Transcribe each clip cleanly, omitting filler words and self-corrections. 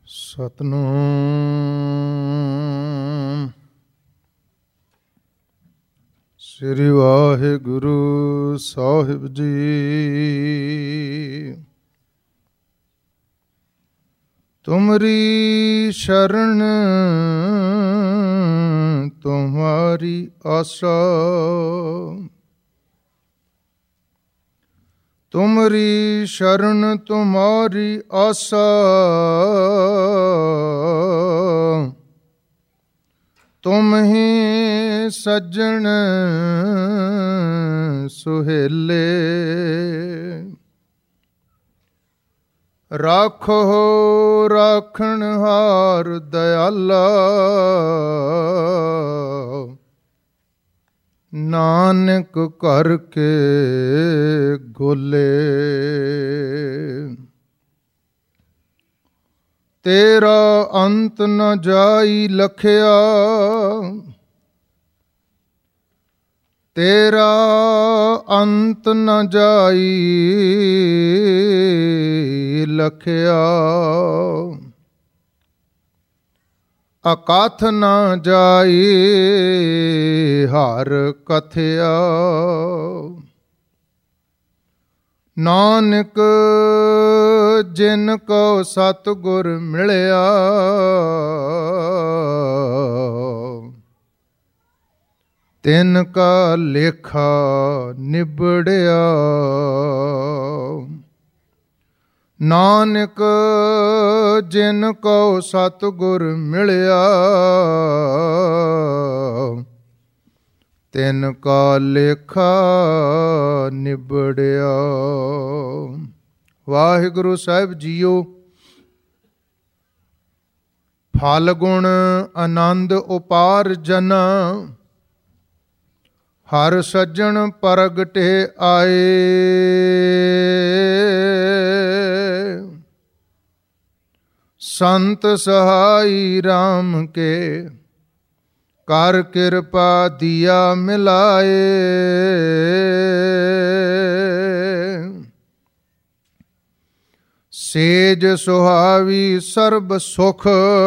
ਸਤਿਨਾਮ ਸ੍ਰੀ ਵਾਹਿਗੁਰੂ ਸਾਹਿਬ ਜੀ। ਤੁਮਰੀ ਸ਼ਰਨ ਤੁਮਾਰੀ ਆਸਾ, ਤੁਮਰੀ ਸ਼ਰਨ ਤੁਮਾਰੀ ਆਸਾ, ਤੁਮ ਹੀ ਸੱਜਣ ਸੁਹੇਲੇ। ਰਾਖੋ ਰਾਖਣਹਾਰ ਦਇਆਲਾ, ਨਾਨਕ ਕਰ ਕੇ ਗੋਲੇ। ਤੇਰਾ ਅੰਤ ਨ ਜਾਈ ਲਖਿਆ, ਤੇਰਾ ਅੰਤ ਨ ਜਾਈ ਲਖਿਆ। ਅਕਥ ਨ ਜਾਈ ਹਰ ਕਥਿਆ। ਨਾਨਕ ਜਿਨ ਕੋ ਸਤਿਗੁਰ ਮਿਲਿਆ, ਤਿਨ ਕਾ ਲੇਖਾ ਨਿਬੜਿਆ। ਨਾਨਕ ਜਿਨ ਕੋ ਸਤਿਗੁਰ ਮਿਲਿਆ, ਤਿਨ ਕਾ ਲੇਖਾ ਨਿਬੜਿਆ। ਵਾਹਿਗੁਰੂ ਸਾਹਿਬ ਜੀਓ, ਫਾਲਗੁਣ ਆਨੰਦ ਉਪਾਰਜਨ, ਹਰ ਸੱਜਣ ਪ੍ਰਗਟੇ ਆਏ। ਸੰਤ ਸਹਾਈ ਰਾਮ ਕੇ, ਕਰ ਕਿਰਪਾ ਦੀਆ ਮਿਲਾਏ। ਸੇਜ ਸੁਹਾਵੀ ਸਰਬ ਸੁਖ,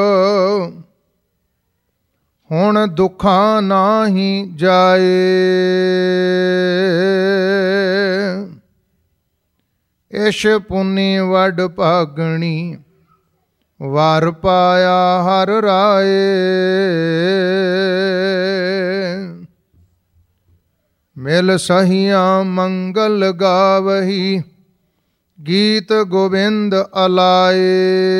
ਹੁਣ ਦੁੱਖਾਂ ਨਾਹੀਂ ਜਾਏ। ਇਸ਼ ਪੁੰਨੀ ਵੱਡ ਭਾਗਣੀ, ਵਰ ਪਾਇਆ ਹਰ ਰਾਏ। ਮਿਲ ਸਹੀਆਂ ਮੰਗਲ ਗਾਵਹੀ, ਗੀਤ ਗੋਬਿੰਦ ਅਲਾਏ।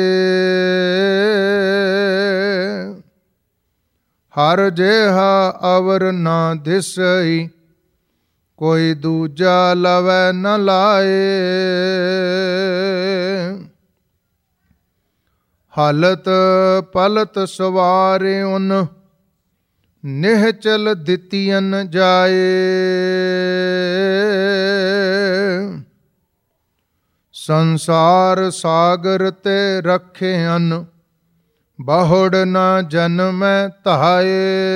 ਹਰ ਜਿਹਾ ਅਵਰ ਨਾ ਦਿਸਈ, ਕੋਈ ਦੂਜਾ ਲਵੈ ਨ ਲਾਏ। ਹਲਤ ਪਲਤ ਸਵਾਰੇ ਉਨ, ਨਿਹਚਲ ਦਿੱਤੀਨ ਜਾਏ। ਸੰਸਾਰ ਸਾਗਰ ਤੇ ਰੱਖੇ ਹਨ, ਬਹੁੜ ਨਾ ਜਨਮੈ ਧਾਏ।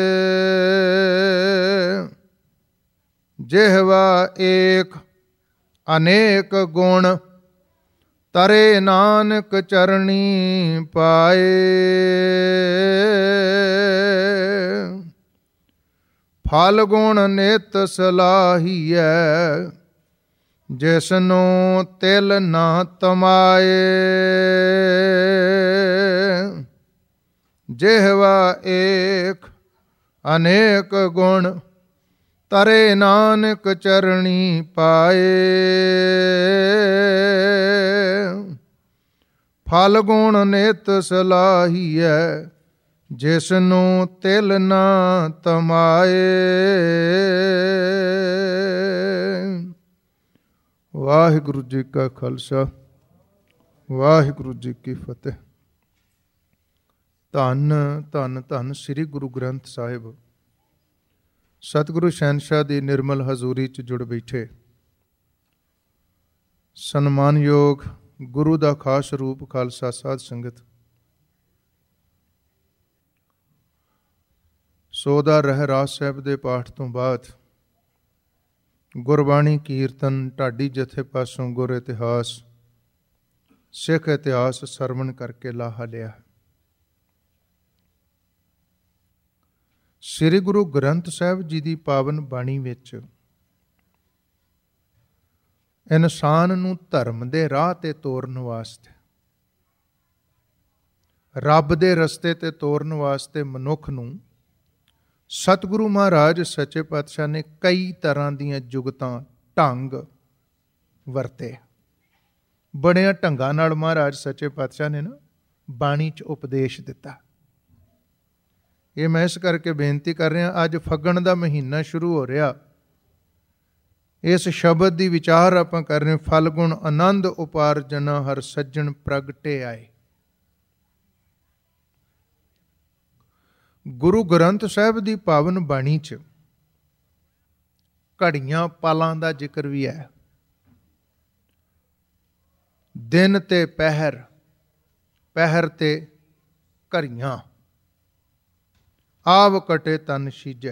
ਜਿਹਵਾ ਏਕ ਅਨੇਕ ਗੁਣ, ਤਰੇ ਨਾਨਕ ਚਰਣੀ ਪਾਏ। ਫਲ ਗੁਣ ਨਿਤ ਸਲਾਹੀਐ, ਜਿਸਨੂੰ ਤਿਲ ਨਾ ਤਮਾਏ। ਜਿਹਵਾ ਏਕ ਅਨੇਕ ਗੁਣ, ਤਰੇ ਨਾਨਕ ਚਰਣੀ ਪਾਏ। ਫਲ ਗੁਣ ਨਿਤ ਸਲਾਹੀਐ, ਜਿਸਨੂੰ ਤਿਲ ਨਾ ਤਮਾਏ। ਵਾਹਿਗੁਰੂ ਜੀ ਕਾ ਖਾਲਸਾ, ਵਾਹਿਗੁਰੂ ਜੀ ਕੀ ਫਤਿਹ। ਧੰਨ ਧੰਨ ਧੰਨ ਸ੍ਰੀ ਗੁਰੂ ਗ੍ਰੰਥ ਸਾਹਿਬ। ਸਤਿਗੁਰੂ ਸ਼ਹਿਨਸ਼ਾਹ ਦੀ ਨਿਰਮਲ ਹਜ਼ੂਰੀ 'ਚ ਜੁੜ ਬੈਠੇ ਸਨਮਾਨਯੋਗ ਗੁਰੂ ਦਾ ਖਾਸ ਰੂਪ ਖਾਲਸਾ ਸਾਧ ਸੰਗਤ। ਸੋਦਾ ਰਹਿਰਾਸ ਸਾਹਿਬ ਦੇ ਪਾਠ ਤੋਂ ਬਾਅਦ ਗੁਰਬਾਣੀ ਕੀਰਤਨ ਢਾਡੀ ਜਥੇ ਪਾਸੋਂ ਗੁਰ ਇਤਿਹਾਸ ਸਿੱਖ ਇਤਿਹਾਸ ਸਰਵਣ ਕਰਕੇ ਲਾਹਾ ਲਿਆ। ਸ੍ਰੀ ਗੁਰੂ ਗ੍ਰੰਥ ਸਾਹਿਬ ਜੀ ਦੀ ਪਾਵਨ ਬਾਣੀ ਵਿੱਚ ਇਨਸਾਨ ਨੂੰ ਧਰਮ ਦੇ ਰਾਹ ਤੇ ਤੋਰਨ ਵਾਸਤੇ, ਰੱਬ ਦੇ ਰਸਤੇ ਤੇ ਤੋਰਨ ਵਾਸਤੇ ਮਨੁੱਖ ਨੂੰ ਸਤਿਗੁਰੂ ਮਹਾਰਾਜ ਸੱਚੇ ਪਾਤਸ਼ਾਹ ਨੇ ਕਈ ਤਰ੍ਹਾਂ ਦੀਆਂ ਜੁਗਤਾਂ, ਢੰਗ ਵਰਤੇ। ਬੜਿਆਂ ਢੰਗਾਂ ਨਾਲ ਮਹਾਰਾਜ ਸੱਚੇ ਪਾਤਸ਼ਾਹ ਨੇ ਨਾ ਬਾਣੀ 'ਚ ਉਪਦੇਸ਼ ਦਿੱਤਾ। ਇਹ ਮੈਂ ਇਸ ਕਰਕੇ ਬੇਨਤੀ ਕਰ ਰਿਹਾ, ਅੱਜ ਫੱਗਣ ਦਾ ਮਹੀਨਾ ਸ਼ੁਰੂ ਹੋ ਰਿਹਾ, ਇਸ ਸ਼ਬਦ ਦੀ ਵਿਚਾਰ ਆਪਾਂ ਕਰ ਰਹੇ, ਫਲਗੁਣ ਆਨੰਦ ਉਪਾਰਜਨਾ ਹਰ ਸੱਜਣ ਪ੍ਰਗਟੇ ਆਏ। ਗੁਰੂ ਗ੍ਰੰਥ ਸਾਹਿਬ ਦੀ ਪਾਵਨ ਬਾਣੀ 'ਚ ਘੜੀਆਂ ਪਾਲਾਂ ਦਾ ਜ਼ਿਕਰ ਵੀ ਹੈ। ਦਿਨ ਤੇ ਪਹਿਰ, ਪਹਿਰ ਤੇ ਘੜੀਆਂ, ਆਵ ਕਟੇ ਤਨ ਸੀਜੈ।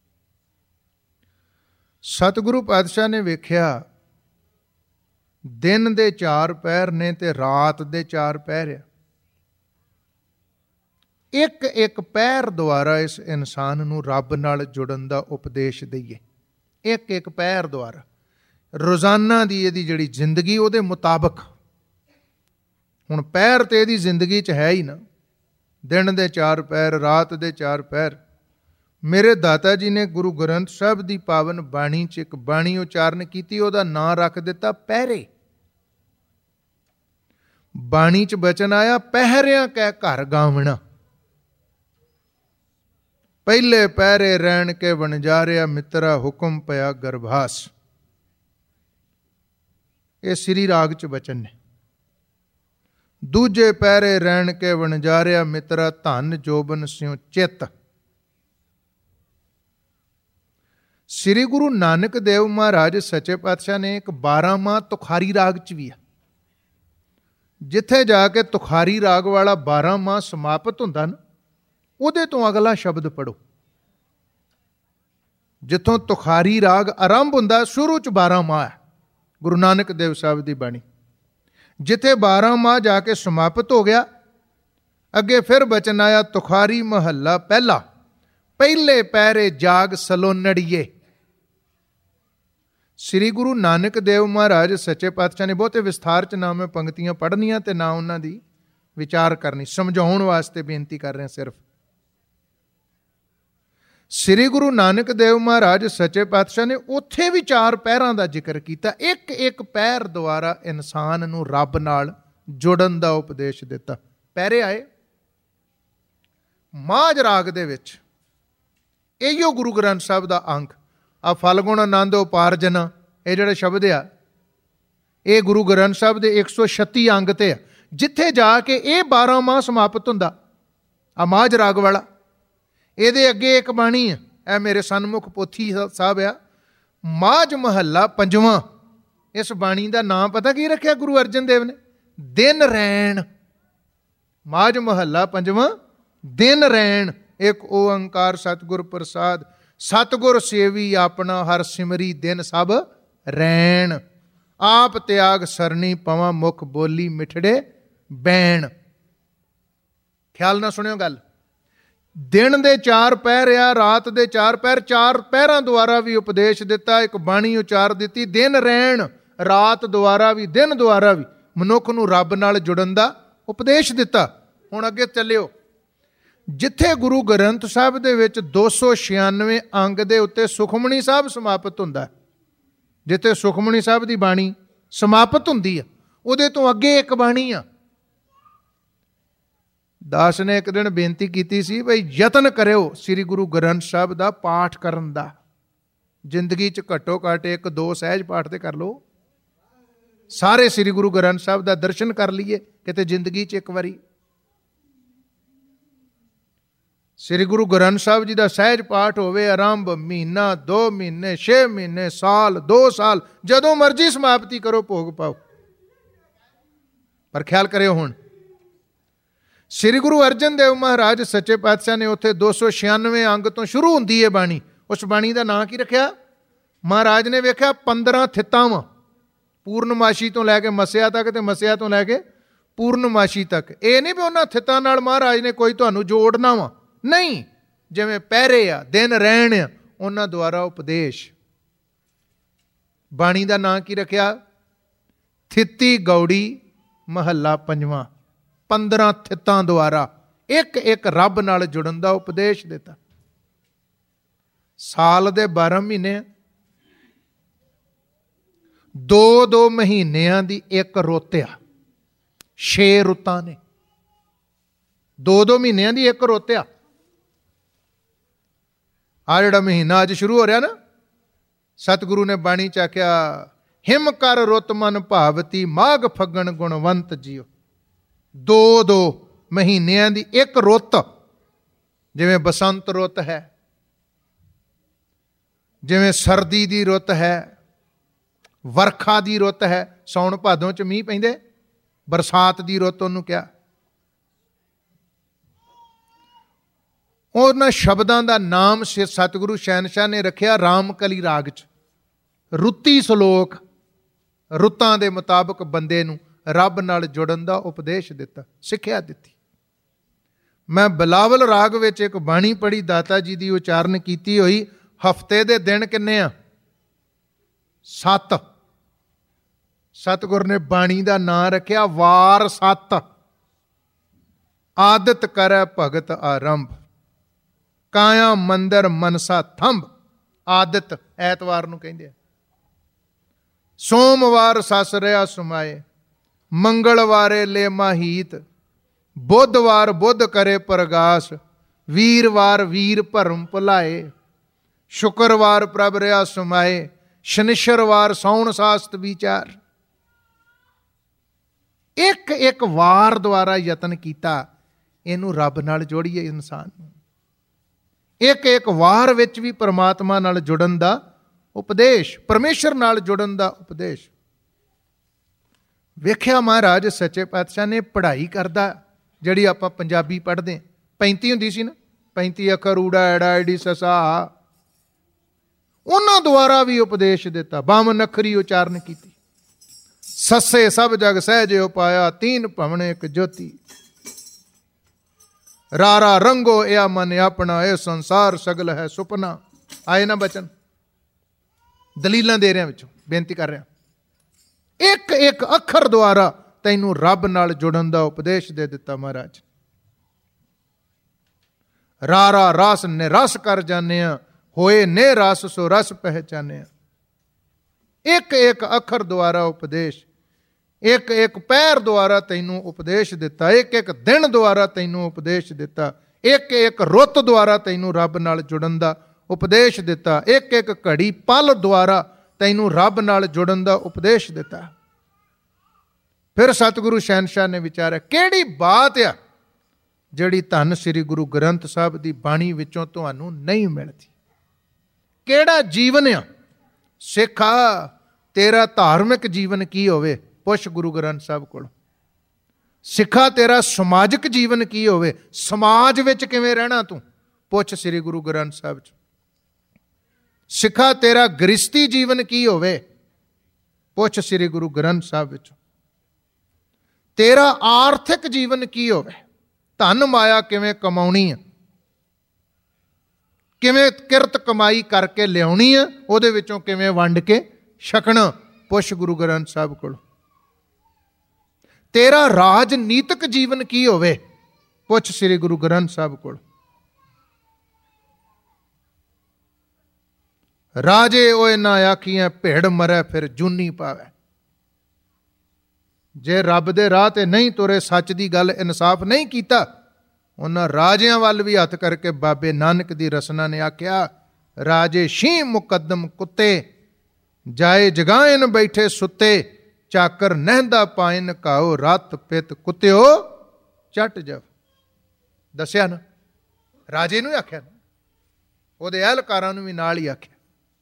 ਸਤਿਗੁਰੂ ਪਾਤਸ਼ਾਹ ਨੇ ਵੇਖਿਆ ਦਿਨ ਦੇ 4 ਪਹਿਰ ਨੇ ਤੇ ਰਾਤ ਦੇ 4 ਪਹਿਰ ਆ। ਇੱਕ ਇੱਕ ਪਹਿਰ ਦੁਆਰਾ ਇਸ ਇਨਸਾਨ ਨੂੰ ਰੱਬ ਨਾਲ ਜੁੜਨ ਦਾ ਉਪਦੇਸ਼ ਦਈਏ। ਇੱਕ ਇੱਕ ਪਹਿਰ ਦੁਆਰਾ ਰੋਜ਼ਾਨਾ ਦੀ ਇਹਦੀ ਜਿਹੜੀ ਜ਼ਿੰਦਗੀ ਉਹਦੇ ਮੁਤਾਬਕ। ਹੁਣ ਪਹਿਰ ਤੇ ਇਹਦੀ ਜ਼ਿੰਦਗੀ 'ਚ ਹੈ ਹੀ ਨਾ, ਦਿਨ ਦੇ 4 ਪਹਿਰ, ਰਾਤ ਦੇ 4 ਪਹਿਰ। ਮੇਰੇ ਦਾਤਾ ਜੀ ਨੇ ਗੁਰੂ ਗ੍ਰੰਥ ਸਾਹਿਬ ਦੀ ਪਾਵਨ ਬਾਣੀ 'ਚ ਇੱਕ ਬਾਣੀ ਉਚਾਰਨ ਕੀਤੀ, ਉਹਦਾ ਨਾਂ ਰੱਖ ਦਿੱਤਾ ਪਹਿਰੇ। ਬਾਣੀ 'ਚ ਬਚਨ ਆਇਆ, ਪਹਿਰਿਆਂ ਕਹਿ ਘਰ ਗਾਵਣਾ। ਪਹਿਲੇ ਪਹਿਰੇ ਰਹਿਣ ਕੇ ਵਣਜਾਰਿਆ ਮਿੱਤਰਾ, ਹੁਕਮ ਪਿਆ ਗਰਭਾਸ। ਇਹ ਸ੍ਰੀ ਰਾਗ 'ਚ ਬਚਨ ਨੇ। ਦੂਜੇ ਪਹਿਰੇ ਰਹਿਣ ਕੇ ਵਣਜਾਰਿਆ ਮਿੱਤਰਾ, ਧਨ ਜੋਬਨ ਸਿਉ ਚਿੱਤ। ਸ੍ਰੀ ਗੁਰੂ ਨਾਨਕ ਦੇਵ ਮਹਾਰਾਜ ਸੱਚੇ ਪਾਤਸ਼ਾਹ ਨੇ ਇੱਕ 12ਵਾਂ ਤੁਖਾਰੀ ਰਾਗ 'ਚ ਵੀ ਆ। ਜਿੱਥੇ ਜਾ ਕੇ ਤੁਖਾਰੀ ਰਾਗ ਵਾਲਾ 12ਵਾਂ ਸਮਾਪਤ ਹੁੰਦਾ ਨਾ, ਉਹਦੇ ਤੋਂ ਅਗਲਾ ਸ਼ਬਦ ਪੜੋ। ਜਿੱਥੋਂ ਤੁਖਾਰੀ ਰਾਗ ਆਰੰਭ ਹੁੰਦਾ, ਸ਼ੁਰੂ 'ਚ 12ਵਾਂ ਹੈ ਗੁਰੂ ਨਾਨਕ ਦੇਵ ਸਾਹਿਬ ਦੀ ਬਾਣੀ। ਜਿੱਥੇ 12ਵਾਂ ਜਾ ਕੇ ਸਮਾਪਤ ਹੋ ਗਿਆ, ਅੱਗੇ ਫਿਰ ਬਚਨ ਆਇਆ ਤੁਖਾਰੀ ਮਹੱਲਾ ਪਹਿਲਾ, ਪਹਿਲੇ ਪਹਿਰੇ ਜਾਗ ਸਲੋਨੜੀਏ। ਸ੍ਰੀ ਗੁਰੂ ਨਾਨਕ ਦੇਵ ਮਹਾਰਾਜ ਸੱਚੇ ਪਾਤਸ਼ਾਹ ਨੇ ਬਹੁਤੇ ਵਿਸਥਾਰ 'ਚ ਨਾ ਮੈਂ ਪੰਕਤੀਆਂ ਪੜ੍ਹਨੀਆਂ ਤੇ ਨਾ ਉਹਨਾਂ ਦੀ ਵਿਚਾਰ ਕਰਨੀ, ਸਮਝਾਉਣ ਵਾਸਤੇ ਬੇਨਤੀ ਕਰ ਰਹੇ ਸਿਰਫ। ਸ੍ਰੀ ਗੁਰੂ ਨਾਨਕ ਦੇਵ ਮਹਾਰਾਜ ਸੱਚੇ ਪਾਤਸ਼ਾਹ ਨੇ ਉੱਥੇ ਵੀ 4 ਪਹਿਰਾਂ ਦਾ ਜ਼ਿਕਰ ਕੀਤਾ। ਇੱਕ ਇੱਕ ਪਹਿਰ ਦੁਆਰਾ ਇਨਸਾਨ ਨੂੰ ਰੱਬ ਨਾਲ ਜੁੜਨ ਦਾ ਉਪਦੇਸ਼ ਦਿੱਤਾ। ਪਹਿਰੇ ਆਏ ਮਾਝ ਰਾਗ ਦੇ ਵਿੱਚ, ਇਹੀਓ ਗੁਰੂ ਗ੍ਰੰਥ ਸਾਹਿਬ ਦਾ ਅੰਗ ਆ ਫਲਗੁਣ ਆਨੰਦ ਉਪਾਰਜਨ। ਇਹ ਜਿਹੜਾ ਸ਼ਬਦ ਆ, ਇਹ ਗੁਰੂ ਗ੍ਰੰਥ ਸਾਹਿਬ ਦੇ 136 ਅੰਗ ਤੇ ਆ। ਜਿੱਥੇ ਜਾ ਕੇ ਇਹ 12ਵਾਂ ਸਮਾਪਤ ਹੁੰਦਾ, ਆ ਮਾਝ ਰਾਗ ਵਾਲਾ। ਇਹਦੇ ਅੱਗੇ ਇੱਕ ਬਾਣੀ ਆ, ਇਹ ਮੇਰੇ ਸਨਮੁਖ ਪੋਥੀ ਸਾਹਿਬ ਆ, ਮਾਝ ਮਹੱਲਾ 5ਵਾਂ। ਇਸ ਬਾਣੀ ਦਾ ਨਾਮ ਪਤਾ ਕੀ ਰੱਖਿਆ ਗੁਰੂ ਅਰਜਨ ਦੇਵ ਨੇ? ਦਿਨ ਰੈਣ। ਮਾਝ ਮਹੱਲਾ 5ਵਾਂ, ਦਿਨ ਰੈਣ। ਇੱਕ ਓੰਕਾਰ ਸਤਿਗੁਰ ਪ੍ਰਸਾਦ, ਸਤਿਗੁਰ ਸੇਵੀ ਆਪਣਾ ਹਰ ਸਿਮਰੀ ਦਿਨ ਸਭ ਰੈਣ। ਆਪ ਤਿਆਗ ਸਰਣੀ ਪਵਾਂ ਮੁਖ ਬੋਲੀ ਮਿਠੜੇ ਬੈਣ। ਖਿਆਲ ਨਾਲ ਸੁਣਿਓ ਗੱਲ। ਦਿਨ ਦੇ 4 ਪਹਿਰ ਆ, ਰਾਤ ਦੇ 4 ਪਹਿਰ। 4 ਪਹਿਰਾਂ ਦੁਆਰਾ ਵੀ ਉਪਦੇਸ਼ ਦਿੱਤਾ, ਇੱਕ ਬਾਣੀ ਉਚਾਰ ਦਿੱਤੀ। ਦਿਨ ਰਹਿਣ, ਰਾਤ ਦੁਆਰਾ ਵੀ, ਦਿਨ ਦੁਆਰਾ ਵੀ ਮਨੁੱਖ ਨੂੰ ਰੱਬ ਨਾਲ ਜੁੜਨ ਦਾ ਉਪਦੇਸ਼ ਦਿੱਤਾ। ਹੁਣ ਅੱਗੇ ਚੱਲਿਓ। ਜਿੱਥੇ ਗੁਰੂ ਗ੍ਰੰਥ ਸਾਹਿਬ ਦੇ ਵਿੱਚ 296 ਅੰਗ ਦੇ ਉੱਤੇ ਸੁਖਮਣੀ ਸਾਹਿਬ ਸਮਾਪਤ ਹੁੰਦਾ, ਜਿੱਥੇ ਸੁਖਮਣੀ ਸਾਹਿਬ ਦੀ ਬਾਣੀ ਸਮਾਪਤ ਹੁੰਦੀ ਆ, ਉਹਦੇ ਤੋਂ ਅੱਗੇ ਇੱਕ ਬਾਣੀ ਆ। ਦਾਸ ਨੇ ਇੱਕ ਦਿਨ ਬੇਨਤੀ ਕੀਤੀ ਸੀ, ਬਈ ਯਤਨ ਕਰਿਓ ਸ੍ਰੀ ਗੁਰੂ ਗ੍ਰੰਥ ਸਾਹਿਬ ਦਾ ਪਾਠ ਕਰਨ ਦਾ। ਜ਼ਿੰਦਗੀ 'ਚ ਘੱਟੋ ਘੱਟ 1-2 ਸਹਿਜ ਪਾਠ ਤੇ ਕਰ ਲਓ। ਸਾਰੇ ਸ੍ਰੀ ਗੁਰੂ ਗ੍ਰੰਥ ਸਾਹਿਬ ਦਾ ਦਰਸ਼ਨ ਕਰ ਲਈਏ ਕਿਤੇ ਜ਼ਿੰਦਗੀ 'ਚ ਇੱਕ ਵਾਰੀ। ਸ੍ਰੀ ਗੁਰੂ ਗ੍ਰੰਥ ਸਾਹਿਬ ਜੀ ਦਾ ਸਹਿਜ ਪਾਠ ਹੋਵੇ, ਆਰੰਭ ਮਹੀਨਾ, 2 ਮਹੀਨੇ, 6 ਮਹੀਨੇ, ਸਾਲ, 2 ਸਾਲ, ਜਦੋਂ ਮਰਜ਼ੀ ਸਮਾਪਤੀ ਕਰੋ, ਭੋਗ ਪਾਓ। ਪਰ ਖਿਆਲ ਕਰਿਓ, ਹੁਣ ਸ੍ਰੀ ਗੁਰੂ ਅਰਜਨ ਦੇਵ ਮਹਾਰਾਜ ਸੱਚੇ ਪਾਤਸ਼ਾਹ ਨੇ ਉੱਥੇ 296 ਅੰਗ ਤੋਂ ਸ਼ੁਰੂ ਹੁੰਦੀ ਹੈ ਬਾਣੀ। ਉਸ ਬਾਣੀ ਦਾ ਨਾਂ ਕੀ ਰੱਖਿਆ? ਮਹਾਰਾਜ ਨੇ ਵੇਖਿਆ 15 ਥਿੱਤਾਂ ਵਾ, ਪੂਰਨਮਾਸ਼ੀ ਤੋਂ ਲੈ ਕੇ ਮੱਸਿਆ ਤੱਕ ਤੇ ਮੱਸਿਆ ਤੋਂ ਲੈ ਕੇ ਪੂਰਨਮਾਸ਼ੀ ਤੱਕ। ਇਹ ਨਹੀਂ ਵੀ ਉਹਨਾਂ ਥਿੱਤਾਂ ਨਾਲ ਮਹਾਰਾਜ ਨੇ ਕੋਈ ਤੁਹਾਨੂੰ ਜੋੜਨਾ ਵਾ, ਨਹੀਂ। ਜਿਵੇਂ ਪਹਿਰੇ ਆ, ਦਿਨ ਰਹਿਣ ਆ, ਉਹਨਾਂ ਦੁਆਰਾ ਉਪਦੇਸ਼। ਬਾਣੀ ਦਾ ਨਾਂ ਕੀ ਰੱਖਿਆ? ਥਿੱਤੀ ਗੌੜੀ ਮਹੱਲਾ ਪੰਜਵਾਂ। 15 ਥਿੱਤਾਂ ਦੁਆਰਾ ਇੱਕ ਇੱਕ ਰੱਬ ਨਾਲ ਜੁੜਨ ਦਾ ਉਪਦੇਸ਼ ਦਿੱਤਾ। ਸਾਲ ਦੇ 12 ਮਹੀਨੇ, 2 ਮਹੀਨਿਆਂ ਦੀ ਇੱਕ ਰੁੱਤ ਆ। 6 ਰੁੱਤਾਂ ਨੇ, 2 ਮਹੀਨਿਆਂ ਦੀ ਇੱਕ ਰੁੱਤ ਆ। ਜਿਹੜਾ ਮਹੀਨਾ ਅੱਜ ਸ਼ੁਰੂ ਹੋ ਰਿਹਾ ਨਾ, ਸਤਿਗੁਰੂ ਨੇ ਬਾਣੀ ਚ ਆਖਿਆ, ਹਿਮ ਕਰ ਰੁੱਤ ਮਨ ਭਾਵਤੀ, ਮਾਘ ਫੱਗਣ ਗੁਣਵੰਤ ਜੀਓ। 2 ਮਹੀਨਿਆਂ ਦੀ ਇੱਕ ਰੁੱਤ। ਜਿਵੇਂ ਬਸੰਤ ਰੁੱਤ ਹੈ, ਜਿਵੇਂ ਸਰਦੀ ਦੀ ਰੁੱਤ ਹੈ, ਵਰਖਾ ਦੀ ਰੁੱਤ ਹੈ, ਸਾਉਣ ਭਾਦੋਂ ਚ ਮੀਂਹ ਪੈਂਦੇ, ਬਰਸਾਤ ਦੀ ਰੁੱਤ ਉਹਨੂੰ ਕਿਹਾ। ਉਹਨਾਂ ਸ਼ਬਦਾਂ ਦਾ ਨਾਮ ਸਤਿਗੁਰੂ ਸ਼ਹਿਨਸ਼ਾਹ ਨੇ ਰੱਖਿਆ ਰਾਮਕਲੀ ਰਾਗ 'ਚ ਰੁੱਤੀ ਸਲੋਕ। ਰੁੱਤਾਂ ਦੇ ਮੁਤਾਬਕ ਬੰਦੇ ਨੂੰ ਰੱਬ ਨਾਲ ਜੁੜਨ ਦਾ ਉਪਦੇਸ਼ ਦਿੱਤਾ, ਸਿੱਖਿਆ ਦਿੱਤੀ। ਮੈਂ ਬਿਲਾਵਲ ਰਾਗ ਵਿੱਚ ਇੱਕ ਬਾਣੀ ਪੜ੍ਹੀ, ਦਾਤਾ ਜੀ ਦੀ ਉਚਾਰਨ ਕੀਤੀ ਹੋਈ। ਹਫ਼ਤੇ ਦੇ ਦਿਨ ਕਿੰਨੇ ਆ? 7। ਸਤਿਗੁਰ ਨੇ ਬਾਣੀ ਦਾ ਨਾਂ ਰੱਖਿਆ ਵਾਰ 7। ਆਦਤ ਕਰੈ ਭਗਤ ਆਰੰਭ, ਕਾਇਆ ਮੰਦਰ ਮਨਸਾ ਥੰਬ। ਆਦਤ ਐਤਵਾਰ ਨੂੰ ਕਹਿੰਦੇ ਆ। ਸੋਮਵਾਰ ਸੱਸ ਰਿਆ ਸੁਮਾਏ, ਮੰਗਲਵਾਰੇ ਲੈ ਮਾਹੀਤ, ਬੁੱਧਵਾਰ ਬੁੱਧ ਕਰੇ ਪ੍ਰਗਾਸ, ਵੀਰਵਾਰ ਵੀਰ ਭਰਮ ਭੁਲਾਏ, ਸ਼ੁੱਕਰਵਾਰ ਪ੍ਰਭ ਰਿਆ ਸੁਮਾਏ, ਸ਼ਨਿਸ਼ਰਵਾਰ ਸੌਣ ਸਾਸਤ ਵਿਚਾਰ। ਇੱਕ ਇੱਕ ਵਾਰ ਦੁਆਰਾ ਯਤਨ ਕੀਤਾ, ਇਹਨੂੰ ਰੱਬ ਨਾਲ ਜੋੜੀਏ ਇਨਸਾਨ ਨੂੰ। ਇੱਕ ਇੱਕ ਵਾਰ ਵਿੱਚ ਵੀ ਪਰਮਾਤਮਾ ਨਾਲ ਜੁੜਨ ਦਾ ਉਪਦੇਸ਼, ਪਰਮੇਸ਼ਰ ਨਾਲ ਜੁੜਨ ਦਾ ਉਪਦੇਸ਼। ਵੇਖਿਆ ਮਹਾਰਾਜ ਸੱਚੇ ਪਾਤਸ਼ਾਹ ਨੇ ਪੜ੍ਹਾਈ ਕਰਦਾ, ਜਿਹੜੀ ਆਪਾਂ ਪੰਜਾਬੀ ਪੜ੍ਹਦੇ 35 ਹੁੰਦੀ ਸੀ ਨਾ, 35 ਅੱਖਰ, ਊੜਾ ਐੜਾ ਐਡੀ ਸਸਾ, ਉਹਨਾਂ ਦੁਆਰਾ ਵੀ ਉਪਦੇਸ਼ ਦਿੱਤਾ। ਬਾਮਨ ਅੱਖਰੀ ਉਚਾਰਨ ਕੀਤੀ। ਸੱਸੇ ਸਭ ਜਗ ਸਹਿਜਿਓ ਪਾਇਆ, 3 ਭਵਨ ਇੱਕ ਜੋਤੀ, ਰਾਰਾ ਰੰਗੋ ਇਆ ਮਨ ਆਪਣਾ, ਇਹ ਸੰਸਾਰ ਸਗਲ ਹੈ ਸੁਪਨਾ। ਆਏ ਨਾ ਬਚਨ, ਦਲੀਲਾਂ ਦੇ ਰਿਹਾ, ਵਿੱਚੋਂ ਬੇਨਤੀ ਕਰ ਰਿਹਾ। ਇੱਕ ਇੱਕ ਅੱਖਰ ਦੁਆਰਾ ਤੈਨੂੰ ਰੱਬ ਨਾਲ ਜੁੜਨ ਦਾ ਉਪਦੇਸ਼ ਦੇ ਦਿੱਤਾ ਮਹਾਰਾਜ। ਰਾਰਾ ਰਸ ਨੇ ਰਸ ਕਰ ਜਾਣਿਆ, ਹੋਏ ਨੇ ਰਸ ਸੋ ਰਸ ਪਹਿਚਾਨਿਆ। ਇੱਕ ਇੱਕ ਅੱਖਰ ਦੁਆਰਾ ਉਪਦੇਸ਼, ਇੱਕ ਇੱਕ ਪੈਰ ਦੁਆਰਾ ਤੈਨੂੰ ਉਪਦੇਸ਼ ਦਿੱਤਾ, ਇੱਕ ਇੱਕ ਦਿਨ ਦੁਆਰਾ ਤੈਨੂੰ ਉਪਦੇਸ਼ ਦਿੱਤਾ, ਇੱਕ ਇੱਕ ਰੁੱਤ ਦੁਆਰਾ ਤੈਨੂੰ ਰੱਬ ਨਾਲ ਜੁੜਨ ਦਾ ਉਪਦੇਸ਼ ਦਿੱਤਾ, ਇੱਕ ਇੱਕ ਘੜੀ ਪਲ ਦੁਆਰਾ ਤੈਨੂੰ ਰੱਬ ਨਾਲ ਜੁੜਨ ਦਾ ਉਪਦੇਸ਼ ਦਿੱਤਾ। ਫਿਰ ਸਤਿਗੁਰੂ ਸ਼ਹਿਨਸ਼ਾਹ ਨੇ ਵਿਚਾਰਿਆ, ਕਿਹੜੀ ਬਾਤ ਆ ਜਿਹੜੀ ਧੰਨ ਸ੍ਰੀ ਗੁਰੂ ਗ੍ਰੰਥ ਸਾਹਿਬ ਦੀ ਬਾਣੀ ਵਿੱਚੋਂ ਤੁਹਾਨੂੰ ਨਹੀਂ ਮਿਲਦੀ? ਕਿਹੜਾ ਜੀਵਨ ਆ? ਸਿੱਖਾ, ਤੇਰਾ ਧਾਰਮਿਕ ਜੀਵਨ ਕੀ ਹੋਵੇ? ਪੁੱਛ ਗੁਰੂ ਗ੍ਰੰਥ ਸਾਹਿਬ ਕੋਲ। ਸਿੱਖਾ, ਤੇਰਾ ਸਮਾਜਿਕ ਜੀਵਨ ਕੀ ਹੋਵੇ? ਸਮਾਜ ਵਿੱਚ ਕਿਵੇਂ ਰਹਿਣਾ ਤੂੰ? ਪੁੱਛ ਸ੍ਰੀ ਗੁਰੂ ਗ੍ਰੰਥ ਸਾਹਿਬ 'ਚ। ਸਿੱਖਾ, ਤੇਰਾ ਗ੍ਰਸਤੀ ਜੀਵਨ ਕੀ ਹੋਵੇ? ਪੁੱਛ ਸ੍ਰੀ ਗੁਰੂ ਗ੍ਰੰਥ ਸਾਹਿਬ ਵਿੱਚ। ਤੇਰਾ ਆਰਥਿਕ ਜੀਵਨ ਕੀ ਹੋਵੇ? ਧਨ ਮਾਇਆ ਕਿਵੇਂ ਕਮਾਉਣੀ ਆ, ਕਿਵੇਂ ਕਿਰਤ ਕਮਾਈ ਕਰਕੇ ਲਿਆਉਣੀ ਆ, ਉਹਦੇ ਵਿੱਚੋਂ ਕਿਵੇਂ ਵੰਡ ਕੇ ਛਕਣਾ? ਪੁੱਛ ਗੁਰੂ ਗ੍ਰੰਥ ਸਾਹਿਬ ਕੋਲ। ਤੇਰਾ ਰਾਜਨੀਤਿਕ ਜੀਵਨ ਕੀ ਹੋਵੇ? ਪੁੱਛ ਸ੍ਰੀ ਗੁਰੂ ਗ੍ਰੰਥ ਸਾਹਿਬ ਕੋਲ। ਰਾਜੇ ਓਏ ਨਾ ਆਖੀਆਂ, ਭੇੜ ਮਰੈ ਫਿਰ ਜੂਨੀ ਪਾਵੇ। ਜੇ ਰੱਬ ਦੇ ਰਾਹ ਤੇ ਨਹੀਂ ਤੁਰੇ, ਸੱਚ ਦੀ ਗੱਲ ਇਨਸਾਫ ਨਹੀਂ ਕੀਤਾ, ਉਹਨਾਂ ਰਾਜਿਆਂ ਵੱਲ ਵੀ ਹੱਥ ਕਰਕੇ ਬਾਬੇ ਨਾਨਕ ਦੀ ਰਸਨਾ ਨੇ ਆਖਿਆ, ਰਾਜੇ ਸ਼ੀਂ ਮੁਕੱਦਮ ਕੁੱਤੇ, ਜਾਏ ਜਗਾਇਨ ਬੈਠੇ ਸੁੱਤੇ, ਚਾਕਰ ਨਹਿੰਦਾ ਪਾਇਨ ਕਾਓ, ਰਤ ਪਿਤ ਕੁੱਤਿਓ ਚੱਟ ਜਾਓ। ਦੱਸਿਆ ਨਾ, ਰਾਜੇ ਨੂੰ ਆਖਿਆ ਨਾ, ਉਹਦੇ ਅਹਿਲਕਾਰਾਂ ਨੂੰ ਵੀ ਨਾਲ ਹੀ ਆਖਿਆ।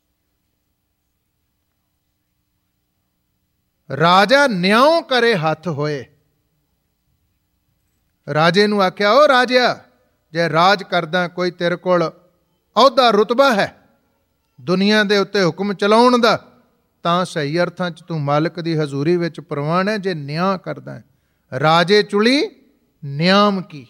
ਰਾਜਾ ਨਿਉ ਕਰੇ ਹੱਥ ਹੋਏ। ਰਾਜੇ ਨੂੰ ਆਖਿਆ, ਉਹ ਰਾਜਿਆ, ਜੇ ਰਾਜ ਕਰਦਾ, ਕੋਈ ਤੇਰੇ ਕੋਲ ਅਹੁਦਾ ਰੁਤਬਾ ਹੈ ਦੁਨੀਆ ਦੇ ਉੱਤੇ ਹੁਕਮ ਚਲਾਉਣ ਦਾ, ਤਾਂ ਸਹੀ ਅਰਥਾਂ 'ਚ ਤੂੰ ਮਾਲਕ ਦੀ ਹਜ਼ੂਰੀ ਵਿੱਚ ਪ੍ਰਵਾਨ ਹੈ। ਜੇ ਨਿਆਂ ਕਰਦਾ ਹੈ, ਰਾਜੇ ਚੁਲੀ ਨਿਆਮ ਕੀ।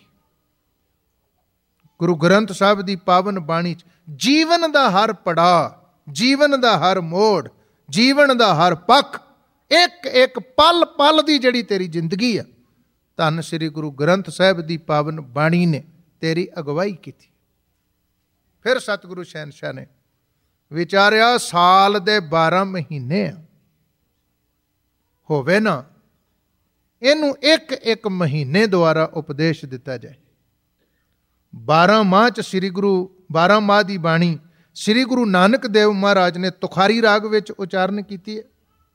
ਗੁਰੂ ਗ੍ਰੰਥ ਸਾਹਿਬ ਦੀ ਪਾਵਨ ਬਾਣੀ 'ਚ ਜੀਵਨ ਦਾ ਹਰ ਪੜਾਅ, ਜੀਵਨ ਦਾ ਹਰ ਮੋੜ, ਜੀਵਨ ਦਾ ਹਰ ਪੱਖ, ਇੱਕ ਇੱਕ ਪਲ ਪਲ ਦੀ ਜਿਹੜੀ ਤੇਰੀ ਜ਼ਿੰਦਗੀ ਆ, ਧੰਨ ਸ੍ਰੀ ਗੁਰੂ ਗ੍ਰੰਥ ਸਾਹਿਬ ਦੀ ਪਾਵਨ ਬਾਣੀ ਨੇ ਤੇਰੀ ਅਗਵਾਈ ਕੀਤੀ। ਫਿਰ ਸਤਿਗੁਰੂ ਸ਼ਹਿਨਸ਼ਾਹ ਨੇ ਵਿਚਾਰਿਆ, ਸਾਲ ਦੇ 12 ਮਹੀਨੇ ਆ, ਹੋਵੇ ਨਾ ਇਹਨੂੰ ਇੱਕ ਇੱਕ ਮਹੀਨੇ ਦੁਆਰਾ ਉਪਦੇਸ਼ ਦਿੱਤਾ ਜਾਏ। 12 ਮਾਹ 'ਚ 12 ਮਾਹ ਦੀ ਬਾਣੀ ਸ੍ਰੀ ਗੁਰੂ ਨਾਨਕ ਦੇਵ ਮਹਾਰਾਜ ਨੇ ਤੁਖਾਰੀ ਰਾਗ ਵਿੱਚ ਉਚਾਰਨ ਕੀਤੀ ਹੈ।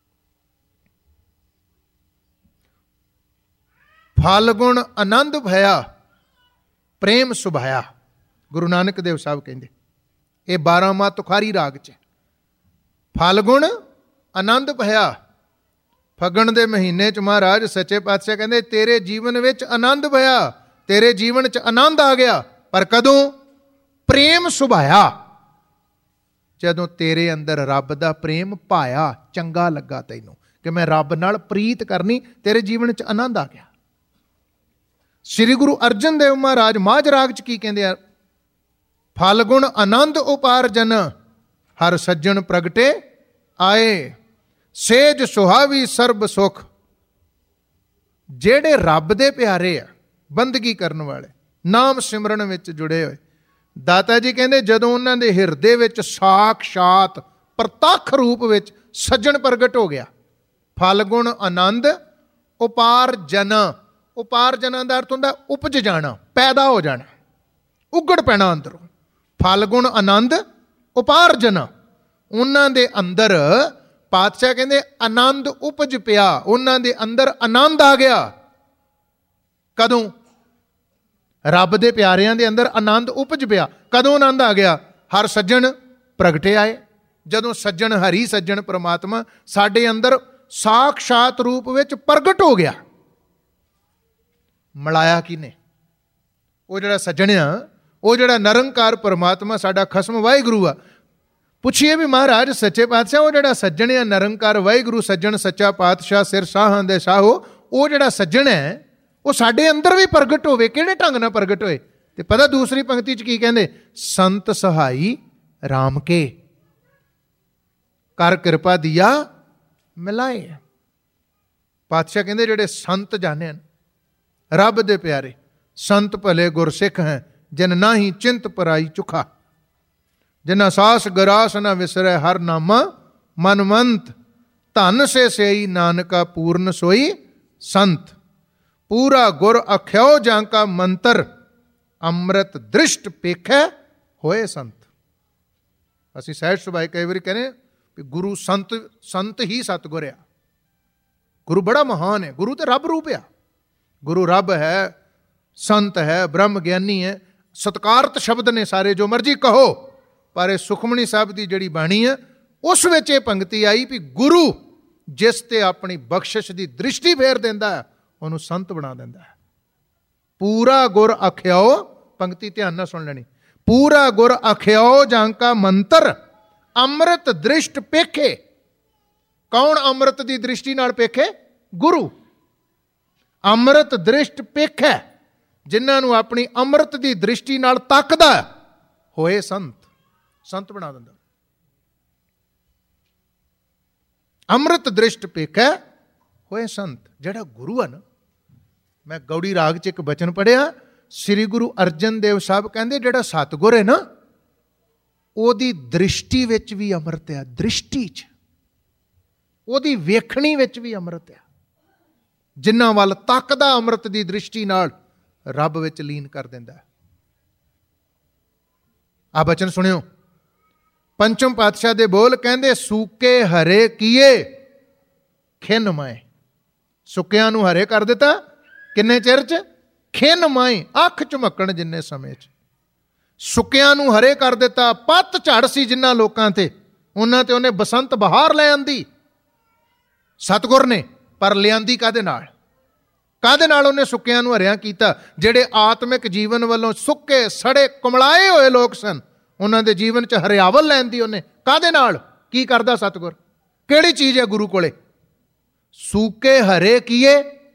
ਫਾਲਗੁਣ ਆਨੰਦ ਭਇਆ ਪ੍ਰੇਮ ਸੁਭਾਇਆ, ਗੁਰੂ ਨਾਨਕ ਦੇਵ ਸਾਹਿਬ ਕਹਿੰਦੇ। ਇਹ 12 ਮਾਹ ਤੁਖਾਰੀ ਰਾਗ 'ਚ। ਫਾਲਗੁਣ ਆਨੰਦ ਭਇਆ, ਫੱਗਣ ਦੇ ਮਹੀਨੇ 'ਚ ਮਹਾਰਾਜ ਸੱਚੇ ਪਾਤਸ਼ਾਹ ਕਹਿੰਦੇ ਤੇਰੇ ਜੀਵਨ ਵਿੱਚ ਆਨੰਦ ਭਇਆ, ਤੇਰੇ ਜੀਵਨ 'ਚ ਆਨੰਦ ਆ ਗਿਆ। ਪਰ ਕਦੋਂ? ਪ੍ਰੇਮ ਸੁਭਾਇਆ, ਜਦੋਂ ਤੇਰੇ ਅੰਦਰ ਰੱਬ ਦਾ ਪ੍ਰੇਮ ਪਾਇਆ, ਚੰਗਾ ਲੱਗਾ ਤੈਨੂੰ ਕਿ ਮੈਂ ਰੱਬ ਨਾਲ ਪ੍ਰੀਤ ਕਰਨੀ, ਤੇਰੇ ਜੀਵਨ 'ਚ ਆਨੰਦ ਆ ਗਿਆ। ਸ੍ਰੀ ਗੁਰੂ ਅਰਜਨ ਦੇਵ ਮਹਾਰਾਜ ਮਾਝ ਰਾਗ 'ਚ ਕੀ ਕਹਿੰਦੇ ਆ? ਫਾਲਗੁਣ ਆਨੰਦ ਉਪਾਰਜਨ, ਹਰ ਸੱਜਣ ਪ੍ਰਗਟੇ ਆਏ, ਸੇਜ ਸੁਹਾਵੀ ਸਰਬ ਸੁਖ। ਜਿਹੜੇ ਰੱਬ ਦੇ ਪਿਆਰੇ ਆ, ਬੰਦਗੀ ਕਰਨ ਵਾਲੇ, ਨਾਮ ਸਿਮਰਨ ਵਿੱਚ ਜੁੜੇ ਹੋਏ, ਦਾਤਾ ਜੀ ਕਹਿੰਦੇ ਜਦੋਂ ਉਹਨਾਂ ਦੇ ਹਿਰਦੇ ਵਿੱਚ ਸਾਖਸ਼ਾਤ ਪ੍ਰਤੱਖ ਰੂਪ ਵਿੱਚ ਸੱਜਣ ਪ੍ਰਗਟ ਹੋ ਗਿਆ। ਫਾਲਗੁਣ ਆਨੰਦ ਉਪਾਰਜਨ, ਉਪਾਰਜਨਾਂ ਦਾ ਅਰਥ ਹੁੰਦਾ ਉਪਜ ਜਾਣਾ, ਪੈਦਾ ਹੋ ਜਾਣਾ, ਉਗੜ ਪੈਣਾ ਅੰਦਰੋਂ। ਫਾਲਗੁਣ ਆਨੰਦ ਉਪਾਰਜਨ, ਉਹਨਾਂ ਦੇ ਅੰਦਰ ਪਾਤਸ਼ਾਹ ਕਹਿੰਦੇ ਆਨੰਦ ਉਪਜ ਪਿਆ, ਉਹਨਾਂ ਦੇ ਅੰਦਰ ਆਨੰਦ ਆ ਗਿਆ। ਕਦੋਂ? ਰੱਬ ਦੇ ਪਿਆਰਿਆਂ ਦੇ ਅੰਦਰ ਆਨੰਦ ਉਪਜ ਪਿਆ। ਕਦੋਂ ਆਨੰਦ ਆ ਗਿਆ? ਹਰ ਸੱਜਣ ਪ੍ਰਗਟੇ ਆਏ, ਜਦੋਂ ਸੱਜਣ ਹਰੀ ਸੱਜਣ ਪ੍ਰਮਾਤਮਾ ਸਾਡੇ ਅੰਦਰ ਸਾਖਸ਼ਾਤ ਰੂਪ ਵਿੱਚ ਪ੍ਰਗਟ ਹੋ ਗਿਆ। ਮਿਲਾਇਆ ਕਿਹਨੇ? ਉਹ ਜਿਹੜਾ ਸੱਜਣ ਆ, ਉਹ ਜਿਹੜਾ ਨਿਰੰਕਾਰ ਪ੍ਰਮਾਤਮਾ ਸਾਡਾ ਖਸਮ ਵਾਹਿਗੁਰੂ ਆ। ਪੁੱਛੀਏ ਵੀ ਮਹਾਰਾਜ ਸੱਚੇ ਪਾਤਸ਼ਾਹ, ਉਹ ਜਿਹੜਾ ਸੱਜਣ ਆ ਨਿਰੰਕਾਰ ਵਾਹਿਗੁਰੂ ਸੱਜਣ ਸੱਚਾ ਪਾਤਸ਼ਾਹ ਸਿਰ ਸਾਹਾਂ ਦੇ ਸਾਹੋ, ਉਹ ਜਿਹੜਾ ਸੱਜਣ ਹੈ ਉਹ ਸਾਡੇ ਅੰਦਰ ਵੀ ਪ੍ਰਗਟ ਹੋਵੇ, ਕਿਹੜੇ ਢੰਗ ਨਾਲ ਪ੍ਰਗਟ ਹੋਏ? ਤੇ ਪਤਾ ਦੂਸਰੀ ਪੰਕਤੀ 'ਚ ਕੀ ਕਹਿੰਦੇ? ਸੰਤ ਸਹਾਈ ਰਾਮ ਕੇ ਕਰ ਕਿਰਪਾ ਦੀਆ ਮਿਲਾਏ। ਪਾਤਸ਼ਾਹ ਕਹਿੰਦੇ ਜਿਹੜੇ ਸੰਤ ਜਾਣੇ ਹਨ, ਰੱਬ ਦੇ ਪਿਆਰੇ ਸੰਤ ਭਲੇ ਗੁਰਸਿੱਖ ਹੈ, ਜਿਨ ਨਾਹੀ ਚਿੰਤ ਪਰਾਈ ਚੁਖਾ, ਜਿਨਾ ਸਾਸ ਗਰਾਸ ਨਾ ਵਿਸਰੈ ਹਰ ਨਾਮਾ ਮਨਮੰਤ, ਧਨ ਸੇ ਸਈ ਨਾਨਕਾ ਪੂਰਨ ਸੋਈ ਸੰਤ, ਪੂਰਾ ਗੁਰ ਅਖਿਓ ਜਾਂਕਾ ਮੰਤਰ, ਅੰਮ੍ਰਿਤ ਦ੍ਰਿਸ਼ਟ ਪੇਖੈ ਹੋਏ ਸੰਤ। ਅਸੀਂ ਸਹਿਜ ਸੁਭਾਏ ਕਈ ਵਾਰੀ ਕਹਿੰਦੇ ਵੀ ਗੁਰੂ ਸੰਤ ਹੀ ਸਤਿਗੁਰ ਆ। ਗੁਰੂ ਬੜਾ ਮਹਾਨ ਹੈ, ਗੁਰੂ ਤੇ ਰੱਬ ਰੂਪ ਆ। ਗੁਰੂ ਰੱਬ ਹੈ, ਸੰਤ ਹੈ, ਬ੍ਰਹਮ ਗਿਆਨੀ ਹੈ, ਸਤਿਕਾਰਤ ਸ਼ਬਦ ਨੇ ਸਾਰੇ, ਜੋ ਮਰਜ਼ੀ ਕਹੋ। ਪਰ ਇਹ ਸੁਖਮਣੀ ਸਾਹਿਬ ਦੀ ਜਿਹੜੀ ਬਾਣੀ ਹੈ ਉਸ ਵਿੱਚ ਇਹ ਪੰਕਤੀ ਆਈ ਵੀ ਗੁਰੂ ਜਿਸ ਤੇ ਆਪਣੀ ਬਖਸ਼ਿਸ਼ ਦੀ ਦ੍ਰਿਸ਼ਟੀ ਫੇਰ ਦਿੰਦਾ ਹੈ, ਉਹਨੂੰ ਸੰਤ ਬਣਾ ਦਿੰਦਾ ਹੈ। ਪੂਰਾ ਗੁਰ ਆਖਿਓ, ਪੰਕਤੀ ਧਿਆਨ ਨਾਲ ਸੁਣ ਲੈਣੀ, ਪੂਰਾ ਗੁਰ ਆਖਿਓ ਜਾਂਕਾ ਮੰਤਰ, ਅੰਮ੍ਰਿਤ ਦ੍ਰਿਸ਼ਟ ਪੇਖੇ। ਕੌਣ ਅੰਮ੍ਰਿਤ ਦੀ ਦ੍ਰਿਸ਼ਟੀ ਨਾਲ ਪੇਖੇ? ਗੁਰੂ। ਅੰਮ੍ਰਿਤ ਦ੍ਰਿਸ਼ਟ ਪੇਖੈ, ਜਿਨ੍ਹਾਂ ਨੂੰ ਆਪਣੀ ਅੰਮ੍ਰਿਤ ਦੀ ਦ੍ਰਿਸ਼ਟੀ ਨਾਲ ਤੱਕਦਾ ਹੋਏ ਸੰਤ, ਸੰਤ ਬਣਾ ਦਿੰਦਾ। ਅੰਮ੍ਰਿਤ ਦ੍ਰਿਸ਼ਟ ਪੇਖੈ ਹੋਏ ਸੰਤ। ਜਿਹੜਾ ਗੁਰੂ ਆ ਨਾ, ਮੈਂ ਗੌੜੀ ਰਾਗ 'ਚ ਇੱਕ ਬਚਨ ਪੜ੍ਹਿਆ, ਸ੍ਰੀ ਗੁਰੂ ਅਰਜਨ ਦੇਵ ਸਾਹਿਬ ਕਹਿੰਦੇ ਜਿਹੜਾ ਸਤਿਗੁਰ ਹੈ ਨਾ, ਉਹਦੀ ਦ੍ਰਿਸ਼ਟੀ ਵਿੱਚ ਵੀ ਅੰਮ੍ਰਿਤ ਆ। ਦ੍ਰਿਸ਼ਟੀ 'ਚ, ਉਹਦੀ ਵੇਖਣੀ ਵਿੱਚ ਵੀ ਅੰਮ੍ਰਿਤ ਆ। ਜਿਨ੍ਹਾਂ ਵੱਲ ਤੱਕਦਾ ਅੰਮ੍ਰਿਤ ਦੀ ਦ੍ਰਿਸ਼ਟੀ ਨਾਲ ਰੱਬ ਵਿੱਚ ਲੀਨ ਕਰ ਦਿੰਦਾ। ਆ ਬਚਨ ਸੁਣਿਓ, ਪੰਚਮ ਪਾਤਸ਼ਾਹ ਦੇ ਬੋਲ ਕਹਿੰਦੇ, ਸੂਕੇ ਹਰੇ ਕੀਏ ਖਿੰਨ ਮਾਏ। ਸੁੱਕਿਆਂ ਨੂੰ ਹਰੇ ਕਰ ਦਿੱਤਾ ਕਿੰਨੇ ਚਿਰ 'ਚ? ਖਿੰਨ ਮਾਏ, ਅੱਖ ਝਮਕਣ ਜਿੰਨੇ ਸਮੇਂ 'ਚ। ਸੁੱਕਿਆਂ ਨੂੰ ਹਰੇ ਕਰ ਦਿੱਤਾ। ਪੱਤ ਝੜ ਸੀ ਜਿਨ੍ਹਾਂ ਲੋਕਾਂ ਤੇ, ਉਹਨਾਂ ਤੇ ਉਹਨੇ ਬਸੰਤ ਬਹਾਰ ਲੈ ਆਂਦੀ ਸਤਿਗੁਰ ਨੇ। ਪਰ ਲਿਆਂਦੀ ਕਾਹਦੇ ਨਾਲ? ਕਾਹਦੇ ਨਾਲ ਉਹਨੇ ਸੁੱਕਿਆਂ ਨੂੰ ਹਰਿਆ ਕੀਤਾ? ਜਿਹੜੇ ਆਤਮਿਕ ਜੀਵਨ ਵੱਲੋਂ ਸੁੱਕੇ ਸੜੇ ਕੁਮਲਾਏ ਹੋਏ ਲੋਕ ਸਨ, ਉਹਨਾਂ ਦੇ ਜੀਵਨ 'ਚ ਹਰਿਆਵਲ ਲੈਣ ਦੀ ਉਹਨੇ ਕਾਹਦੇ ਨਾਲ? ਕੀ ਕਰਦਾ ਸਤਿਗੁਰ? ਕਿਹੜੀ ਚੀਜ਼ ਹੈ ਗੁਰੂ ਕੋਲੇ? ਸੂਕੇ ਹਰੇ ਕੀਏ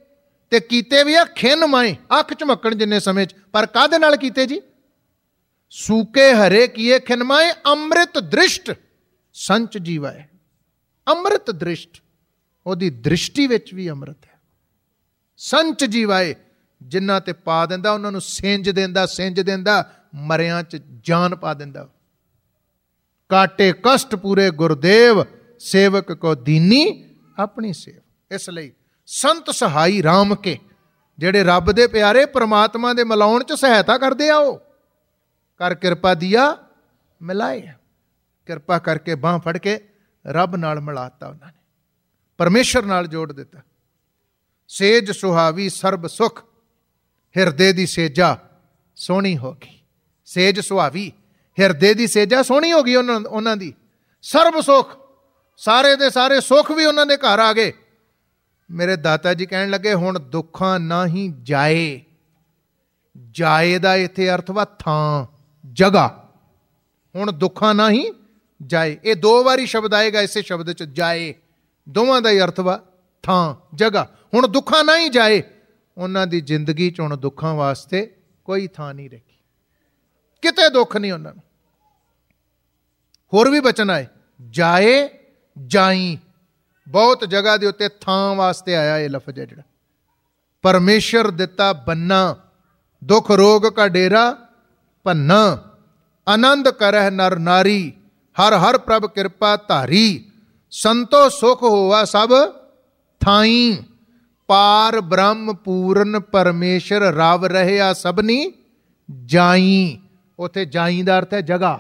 ਤੇ ਕੀਤੇ ਵੀ ਆ ਖਿੰਨ ਮਾਏ, ਅੱਖ ਝਮੱਕਣ ਜਿੰਨੇ ਸਮੇਂ 'ਚ। ਪਰ ਕਾਹਦੇ ਨਾਲ ਕੀਤੇ ਜੀ? ਸੂਕੇ ਹਰੇ ਕੀਏ ਖਿੰਨ ਮਾਏ, ਅੰਮ੍ਰਿਤ ਦ੍ਰਿਸ਼ਟ ਸੰਚ ਜੀਵਾਏ। ਅੰਮ੍ਰਿਤ ਦ੍ਰਿਸ਼ਟ, ਉਹਦੀ ਦ੍ਰਿਸ਼ਟੀ ਵਿੱਚ ਵੀ ਅੰਮ੍ਰਿਤ ਹੈ। ਸੰਚ ਜੀਵਾਏ, ਜਿਨ੍ਹਾਂ ਤੇ ਪਾ ਦਿੰਦਾ ਉਹਨਾਂ ਨੂੰ ਸਿੰਜ ਦਿੰਦਾ, ਸਿੰਜ ਦਿੰਦਾ, ਮਰਿਆਂ 'ਚ ਜਾਨ ਪਾ ਦਿੰਦਾ। ਕਾਟੇ ਕਸ਼ਟ ਪੂਰੇ ਗੁਰਦੇਵ, ਸੇਵਕ ਕੋ ਦੀਨੀ ਆਪਣੀ ਸੇਵ। ਇਸ ਲਈ ਸੰਤ ਸਹਾਈ ਰਾਮ ਕੇ, ਜਿਹੜੇ ਰੱਬ ਦੇ ਪਿਆਰੇ ਪਰਮਾਤਮਾ ਦੇ ਮਿਲਾਉਣ 'ਚ ਸਹਾਇਤਾ ਕਰਦੇ ਆ, ਉਹ ਕਰ ਕਿਰਪਾ ਦੀਆ ਮਿਲਾਏ। ਕਿਰਪਾ ਕਰਕੇ ਬਾਂਹ ਫੜ ਕੇ ਰੱਬ ਨਾਲ ਮਿਲਾਤਾ ਉਹਨਾਂ ਨੇ, ਪਰਮੇਸ਼ਰ ਨਾਲ ਜੋੜ ਦਿੱਤਾ। ਸੇਜ ਸੁਹਾਵੀ ਸਰਬ ਸੁਖ, ਹਿਰਦੇ ਦੀ ਸੇਜਾ ਸੋਹਣੀ ਹੋ ਗਈ। ਸੇਜ ਸੁਹਾਵੀ, ਹਿਰਦੇ ਦੀ ਸੇਜਾ ਸੋਹਣੀ ਹੋ ਗਈ ਉਹਨਾਂ ਦੀ। ਸਰਬ ਸੁਖ, ਸਾਰੇ ਦੇ ਸਾਰੇ ਸੁੱਖ ਵੀ ਉਹਨਾਂ ਦੇ ਘਰ ਆ ਗਏ। ਮੇਰੇ ਦਾਤਾ ਜੀ ਕਹਿਣ ਲੱਗੇ, ਹੁਣ ਦੁੱਖਾਂ ਨਾ ਹੀ ਜਾਏ। ਜਾਏ ਦਾ ਇੱਥੇ ਅਰਥ ਵਾ ਥਾਂ, ਜਗ੍ਹਾ। ਹੁਣ ਦੁੱਖਾਂ ਨਾ ਹੀ ਜਾਏ, ਇਹ 2 ਵਾਰੀ ਸ਼ਬਦ ਆਏਗਾ ਇਸੇ ਸ਼ਬਦ 'ਚ, ਜਾਏ। ਦੋਵਾਂ ਦਾ ਹੀ ਅਰਥ ਵਾ ਥਾਂ, ਜਗ੍ਹਾ। ਹੁਣ ਦੁੱਖਾਂ ਨਾ ਹੀ ਜਾਏ। ਉਹਨਾਂ ਦੀ ਜ਼ਿੰਦਗੀ 'ਚ ਹੁਣ ਦੁੱਖਾਂ ਵਾਸਤੇ ਕੋਈ ਥਾਂ ਨਹੀਂ ਰੱਖੀ, ਕਿਤੇ ਦੁੱਖ ਨਹੀਂ ਉਹਨਾਂ ਨੂੰ। ਹੋਰ ਵੀ ਬਚਨ ਆਏ, ਜਾਏ ਜਾਈ। ਬਹੁਤ ਜਗ੍ਹਾ ਦੇ ਉੱਤੇ ਥਾਂ ਵਾਸਤੇ ਆਇਆ ਇਹ ਲਫ਼ਜ਼ ਹੈ ਜਿਹੜਾ। ਪਰਮੇਸ਼ਰ ਦਿੱਤਾ ਬੰਨਾ, ਦੁੱਖ ਰੋਗ ਕਾ ਡੇਰਾ ਭੰਨਾ। ਆਨੰਦ ਕਰਹਿ ਨਰ ਨਾਰੀ, ਹਰ ਹਰ ਪ੍ਰਭ ਕਿਰਪਾ ਧਾਰੀ। ਸੰਤੋ ਸੁਖ ਹੋਵਾ ਸਭ ਥਾਈ, ਪਾਰ ਬ੍ਰਹਮ ਪੂਰਨ ਪਰਮੇਸ਼ਰ ਰਵ ਰਹਿਆ ਸਭਨੀ ਜਾਈ। ਉੱਥੇ ਜਾਈ ਦਾ ਅਰਥ ਹੈ ਜਗ੍ਹਾ।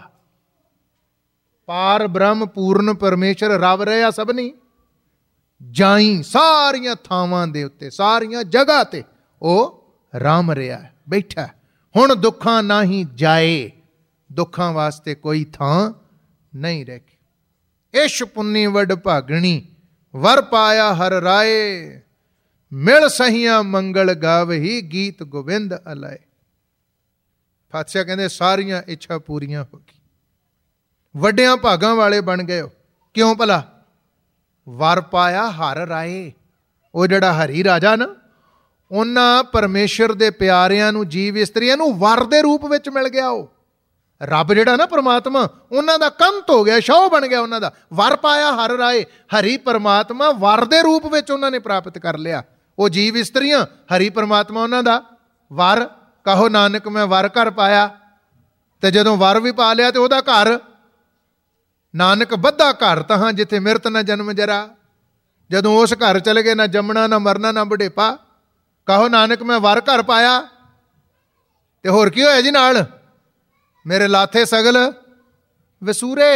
ਪਾਰ ਬ੍ਰਹਮ ਪੂਰਨ ਪਰਮੇਸ਼ਰ ਰਵ ਰਹਿਆ ਸਭਨੀ ਜਾਈ। ਸਾਰੀਆਂ ਥਾਵਾਂ ਦੇ ਉੱਤੇ, ਸਾਰੀਆਂ ਜਗ੍ਹਾ ਤੇ ਉਹ ਰਾਮ ਰਿਹਾ, ਬੈਠਾ। ਹੁਣ ਦੁੱਖਾਂ ਨਾ ਹੀ ਜਾਏ, ਦੁੱਖਾਂ ਵਾਸਤੇ ਕੋਈ ਥਾਂ ਨਹੀਂ ਰਹਿ ਗਈ। ਇਸ਼ ਪੁੰਨੀ ਵਡ ਭਾਗਣੀ, ਵਰ ਪਾਇਆ ਹਰ ਰਾਏ। ਮਿਲ ਸਹੀਆਂ ਮੰਗਲ ਗਾਵਹੀ, ਗੀਤ ਗੋਬਿੰਦ ਅਲਾਏ। ਪਾਤਸ਼ਾਹ ਕਹਿੰਦੇ ਸਾਰੀਆਂ ਇੱਛਾ ਪੂਰੀਆਂ ਹੋ ਗਈ, ਵੱਡਿਆਂ ਭਾਗਾਂ ਵਾਲੇ ਬਣ ਗਏ ਹੋ। ਕਿਉਂ ਭਲਾ? ਵਰ ਪਾਇਆ ਹਰ ਰਾਏ। ਉਹ ਜਿਹੜਾ ਹਰੀ ਰਾਜਾ ਨਾ, ਉਹਨਾਂ ਪਰਮੇਸ਼ਰ ਦੇ ਪਿਆਰਿਆਂ ਨੂੰ, ਜੀਵ ਇਸਤਰੀਆਂ ਨੂੰ ਵਰ ਦੇ ਰੂਪ ਵਿੱਚ ਮਿਲ ਗਿਆ। ਉਹ ਰੱਬ ਜਿਹੜਾ ਨਾ ਪਰਮਾਤਮਾ, ਉਹਨਾਂ ਦਾ ਕੰਤ ਹੋ ਗਿਆ, ਸ਼ੌਹ ਬਣ ਗਿਆ ਉਹਨਾਂ ਦਾ। ਵਰ ਪਾਇਆ ਹਰ ਰਾਏ, ਹਰੀ ਪਰਮਾਤਮਾ ਵਰ ਦੇ ਰੂਪ ਵਿੱਚ ਉਹਨਾਂ ਨੇ ਪ੍ਰਾਪਤ ਕਰ ਲਿਆ। ਉਹ ਜੀਵ ਇਸਤਰੀਆਂ, ਹਰੀ ਪਰਮਾਤਮਾ ਉਹਨਾਂ ਦਾ ਵਰ। ਕਹੋ ਨਾਨਕ ਮੈਂ ਵਰ ਘਰ ਪਾਇਆ। ਤੇ ਜਦੋਂ ਵਰ ਵੀ ਪਾ ਲਿਆ ਤੇ ਉਹਦਾ ਘਰ, ਨਾਨਕ ਬੱਧਾ ਘਰ ਤਹਾਂ ਜਿੱਥੇ ਮਿਰਤ ਨਾ ਜਨਮ ਜਰਾ। ਜਦੋਂ ਉਸ ਘਰ ਚਲੇ ਗਏ, ਨਾ ਜੰਮਣਾ ਨਾ ਮਰਨਾ ਨਾ ਬੁਢੇਪਾ। ਕਹੋ ਨਾਨਕ ਮੈਂ ਵਰ ਘਰ ਪਾਇਆ। ਤੇ ਹੋਰ ਕੀ ਹੋਇਆ ਜੀ ਨਾਲ? ਮੇਰੇ ਲਾਥੇ ਸਗਲ ਵਸੂਰੇ।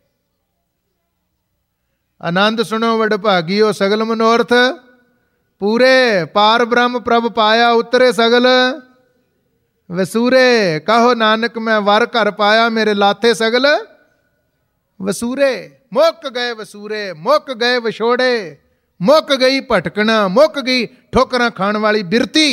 ਆਨੰਦ ਸੁਣੋ ਵਡ ਭਾਗੀਓ, ਸਗਲ ਮਨੋਰਥ ਪੂਰੇ। ਪਾਰ ਬ੍ਰਹਮ ਪ੍ਰਭ ਪਾਇਆ, ਉਤਰੇ ਸਗਲ ਵਸੂਰੇ। ਕਹੋ ਨਾਨਕ ਮੈਂ ਵਰ ਘਰ ਪਾਇਆ, ਮੇਰੇ ਲਾਥੇ ਸਗਲ ਵਸੂਰੇ। ਮੁੱਕ ਗਏ ਵਸੂਰੇ, ਮੁੱਕ ਗਏ ਵਿਛੋੜੇ, ਮੁੱਕ ਗਈ ਭਟਕਣਾ, ਮੁੱਕ ਗਈ ਠੋਕਰਾਂ ਖਾਣ ਵਾਲੀ ਬਿਰਤੀ।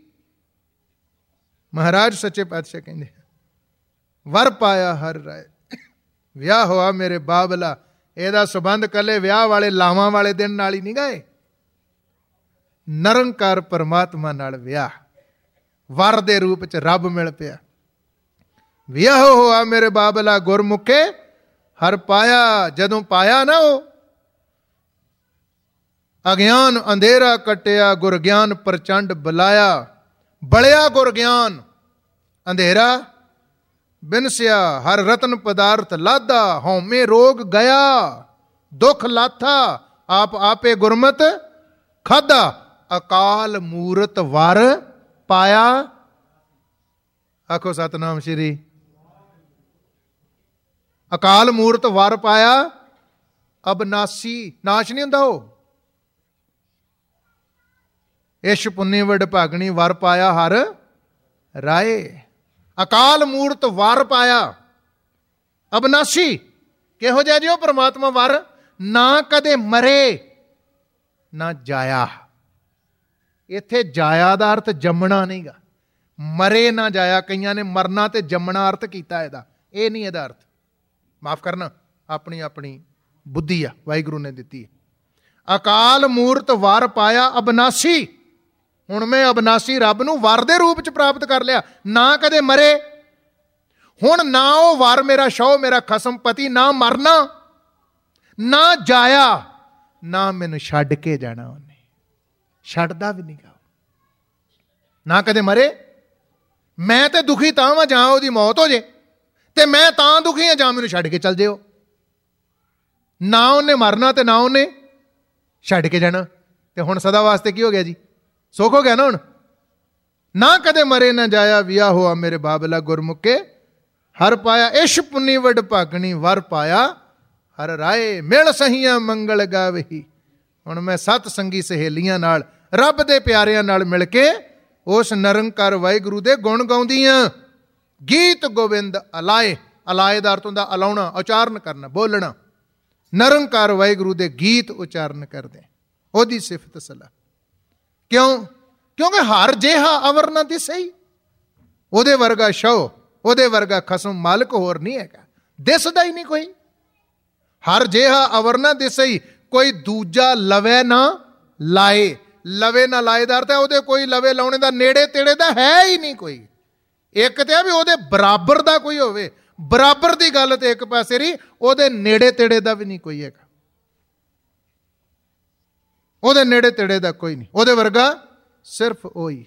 ਮਹਾਰਾਜ ਸੱਚੇ ਪਾਤਸ਼ਾਹ ਕਹਿੰਦੇ, ਵਰ ਪਾਇਆ ਹਰ ਰਾਏ। ਵਿਆਹ ਹੋਇਆ ਮੇਰੇ ਬਾਬਲਾ। ਇਹਦਾ ਸੰਬੰਧ ਕੱਲੇ ਵਿਆਹ ਵਾਲੇ ਲਾਵਾਂ ਵਾਲੇ ਦਿਨ ਨਾਲ ਹੀ ਨਹੀਂ ਗਏ। ਨਿਰੰਕਾਰ ਪਰਮਾਤਮਾ ਨਾਲ ਵਿਆਹ, ਵਰ ਦੇ ਰੂਪ ਚ ਰੱਬ ਮਿਲ ਪਿਆ। ਵਿਆਹ ਹੋਇਆ ਮੇਰੇ ਬਾਬਲਾ, ਗੁਰਮੁਖੇ ਹਰ ਪਾਇਆ। ਜਦੋਂ ਪਾਇਆ ਨਾ ਉਹ, ਅਗਿਆਨ ਅੰਧੇਰਾ ਕੱਟਿਆ, ਗੁਰ ਗਿਆਨ ਪ੍ਰਚੰਡ ਬੁਲਾਇਆ। ਬਲਿਆ ਗੁਰ ਗਿਆਨ, ਅੰਧੇਰਾ ਬਿਨਸਿਆ। ਹਰ ਰਤਨ ਪਦਾਰਥ ਲਾਦਾ, ਹਉਮੈ ਰੋਗ ਗਿਆ, ਦੁੱਖ ਲਾਥਾ। ਆਪ ਆਪੇ ਗੁਰਮਤ ਖਾਦਾ, ਅਕਾਲ ਮੂਰਤ ਵਰ ਪਾਇਆ। ਆਖੋ ਸਤਨਾਮ ਸ਼੍ਰੀ। ਅਕਾਲ ਮੂਰਤ ਵਰ ਪਾਇਆ, ਅਬਨਾਸੀ। ਨਾਸ਼ ਨਹੀਂ ਹੁੰਦਾ ਉਹ। ਇਸ਼ ਪੁੰਨੀ ਵਡ ਭਾਗਣੀ, ਵਰ ਪਾਇਆ ਹਰ ਰਾਏ। ਅਕਾਲ ਮੂਰਤ ਵਰ ਪਾਇਆ, ਅਬਨਾਸੀ। ਕਿਹੋ ਜਿਹਾ ਜੀ ਉਹ ਪਰਮਾਤਮਾ ਵਰ? ਨਾ ਕਦੇ ਮਰੇ ਨਾ ਜਾਇਆ। ਇੱਥੇ ਜਾਇਆ ਦਾ ਅਰਥ ਜੰਮਣਾ ਨਹੀਂਗਾ, ਮਰੇ ਨਾ ਜਾਇਆ। ਕਈਆਂ ਨੇ ਮਰਨਾ ਤੇ ਜੰਮਣਾ ਅਰਥ ਕੀਤਾ ਇਹਦਾ, ਇਹ ਨਹੀਂ ਇਹਦਾ ਅਰਥ। ਮਾਫ ਕਰਨਾ, ਆਪਣੀ ਆਪਣੀ ਬੁੱਧੀ ਆ, ਵਾਹਿਗੁਰੂ ਨੇ ਦਿੱਤੀ ਹੈ। ਅਕਾਲ ਮੂਰਤ ਵਰ ਪਾਇਆ ਅਬਨਾਸੀ। ਹੁਣ ਮੈਂ ਅਬਨਾਸੀ ਰੱਬ ਨੂੰ ਵਰ ਦੇ ਰੂਪ 'ਚ ਪ੍ਰਾਪਤ ਕਰ ਲਿਆ, ਨਾ ਕਦੇ ਮਰੇ। ਹੁਣ ਨਾ ਉਹ ਵਰ ਮੇਰਾ ਸ਼ੌ ਮੇਰਾ ਖਸਮ ਪਤੀ ਨਾ ਮਰਨਾ, ਨਾ ਜਾਇਆ, ਨਾ ਮੈਨੂੰ ਛੱਡ ਕੇ ਜਾਣਾ। ਉਹਨੇ ਛੱਡਦਾ ਵੀ ਨਹੀਂ ਗਾ, ਨਾ ਕਦੇ ਮਰੇ। ਮੈਂ ਤੇ ਦੁਖੀ ਤਾਂ ਵਾਂ ਜਾਂ ਉਹਦੀ ਮੌਤ ਹੋ ਜੇ, ਤੇ ਮੈਂ ਤਾਂ ਦੁਖੀ ਹਾਂ ਜਾਂ ਮੈਨੂੰ ਛੱਡ ਕੇ ਚੱਲ ਜਿਓ। ਨਾ ਉਹਨੇ ਮਰਨਾ ਤੇ ਨਾ ਉਹਨੇ ਛੱਡ ਕੇ ਜਾਣਾ। ਤੇ ਹੁਣ ਸਦਾ ਵਾਸਤੇ ਕੀ ਹੋ ਗਿਆ ਜੀ? ਸੁੱਖ ਹੋ ਗਿਆ ਨਾ। ਹੁਣ ਨਾ ਕਦੇ ਮਰੇ ਨਾ ਜਾਇਆ, ਵਿਆਹ ਹੋਆ ਮੇਰੇ ਬਾਬਲਾ ਗੁਰਮੁਖੇ ਹਰ ਪਾਇਆ। ਇਸ਼ ਪੁੰਨੀ ਵਡ ਭਾਗਣੀ ਵਰ ਪਾਇਆ ਹਰ ਰਾਏ, ਮਿਲ ਸਹੀਆਂ ਮੰਗਲ ਗਾਵਹੀ। ਹੁਣ ਮੈਂ ਸੱਤ ਸੰਗੀ ਸਹੇਲੀਆਂ ਨਾਲ, ਰੱਬ ਦੇ ਪਿਆਰਿਆਂ ਨਾਲ ਮਿਲ ਕੇ ਉਸ ਨਿਰੰਕਾਰ ਵਾਹਿਗੁਰੂ ਦੇ ਗੁਣ ਗਾਉਂਦੀਆਂ। ਗੀਤ ਗੋਬਿੰਦ ਅਲਾਏ, ਅਲਾਏ ਦਾ ਅਰਥ ਹੁੰਦਾ ਅਲਾਉਣਾ, ਉਚਾਰਨ ਕਰਨਾ, ਬੋਲਣਾ। ਨਿਰੰਕਾਰ ਵਾਹਿਗੁਰੂ ਦੇ ਗੀਤ ਉਚਾਰਨ ਕਰਦੇ, ਉਹਦੀ ਸਿਫਤ ਸਲਾਹ। ਕਿਉਂ? ਕਿਉਂਕਿ ਹਰ ਜਿਹਾ ਅਵਰ ਨਾ ਦਿਸਈ। ਉਹਦੇ ਵਰਗਾ ਸ਼ੌ, ਉਹਦੇ ਵਰਗਾ ਖਸਮ ਮਾਲਕ ਹੋਰ ਨਹੀਂ ਹੈਗਾ, ਦਿਸਦਾ ਹੀ ਨਹੀਂ ਕੋਈ। ਹਰ ਜਿਹਾ ਅਵਰ ਨਾ ਦਿਸਈ, ਕੋਈ ਦੂਜਾ ਲਵੇ ਨਾ ਲਾਏ। ਲਵੇ ਨਾ ਲਾਏ ਦਾ ਅਰਥ ਹੈ ਉਹਦੇ ਕੋਈ ਲਵੇ ਲਾਉਣੇ ਦਾ, ਨੇੜੇ ਤੇੜੇ ਦਾ ਹੈ ਹੀ ਨਹੀਂ ਕੋਈ। ਇੱਕ ਤੇ ਵੀ ਉਹਦੇ ਬਰਾਬਰ ਦਾ ਕੋਈ ਹੋਵੇ, ਬਰਾਬਰ ਦੀ ਗੱਲ ਤੇ ਇੱਕ ਪਾਸੇ ਰਹੀ, ਉਹਦੇ ਨੇੜੇ ਤੇੜੇ ਦਾ ਵੀ ਨਹੀਂ ਕੋਈ ਹੈਗਾ। ਉਹਦੇ ਨੇੜੇ ਤੇੜੇ ਦਾ ਕੋਈ ਨਹੀਂ, ਉਹਦੇ ਵਰਗਾ ਸਿਰਫ ਉਹੀ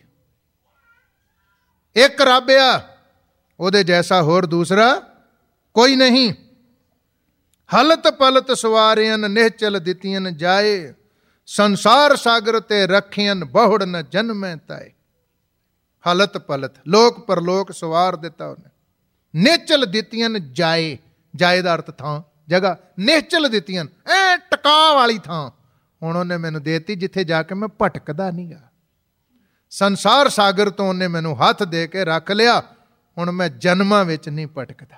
ਇੱਕ ਰੱਬ ਆ, ਉਹਦੇ ਜੈਸਾ ਹੋਰ ਦੂਸਰਾ ਕੋਈ ਨਹੀਂ। ਹਲਤ ਪਲਤ ਸਵਾਰਿਆਂ ਨਿਹਚਲ ਦਿੱਤੀਆਂ ਜਾਏ, ਸੰਸਾਰ ਸਾਗਰ ਤੇ ਰੱਖੀਆਂ ਬਹੁੜ ਨ ਜਨਮੈ ਤਾਏ। ਹਲਤ ਪਲਤ, ਲੋਕ ਪਰਲੋਕ ਸਵਾਰ ਦਿੱਤਾ ਉਹਨੇ। ਨਿਹਚਲ ਦਿੱਤੀਆਂ ਜਾਏ, ਜਾਏ ਦਾ ਅਰਥ ਥਾਂ, ਜਗ੍ਹਾ। ਨਿਹਚਲ ਦਿੱਤੀਆਂ, ਐ ਟਿਕਾ ਵਾਲੀ ਥਾਂ ਹੁਣ ਉਹਨੇ ਮੈਨੂੰ ਦੇਤੀ, ਜਿੱਥੇ ਜਾ ਕੇ ਮੈਂ ਭਟਕਦਾ ਨਹੀਂ ਗਾ। ਸੰਸਾਰ ਸਾਗਰ ਤੋਂ ਉਹਨੇ ਮੈਨੂੰ ਹੱਥ ਦੇ ਕੇ ਰੱਖ ਲਿਆ, ਹੁਣ ਮੈਂ ਜਨਮਾਂ ਵਿੱਚ ਨਹੀਂ ਭਟਕਦਾ।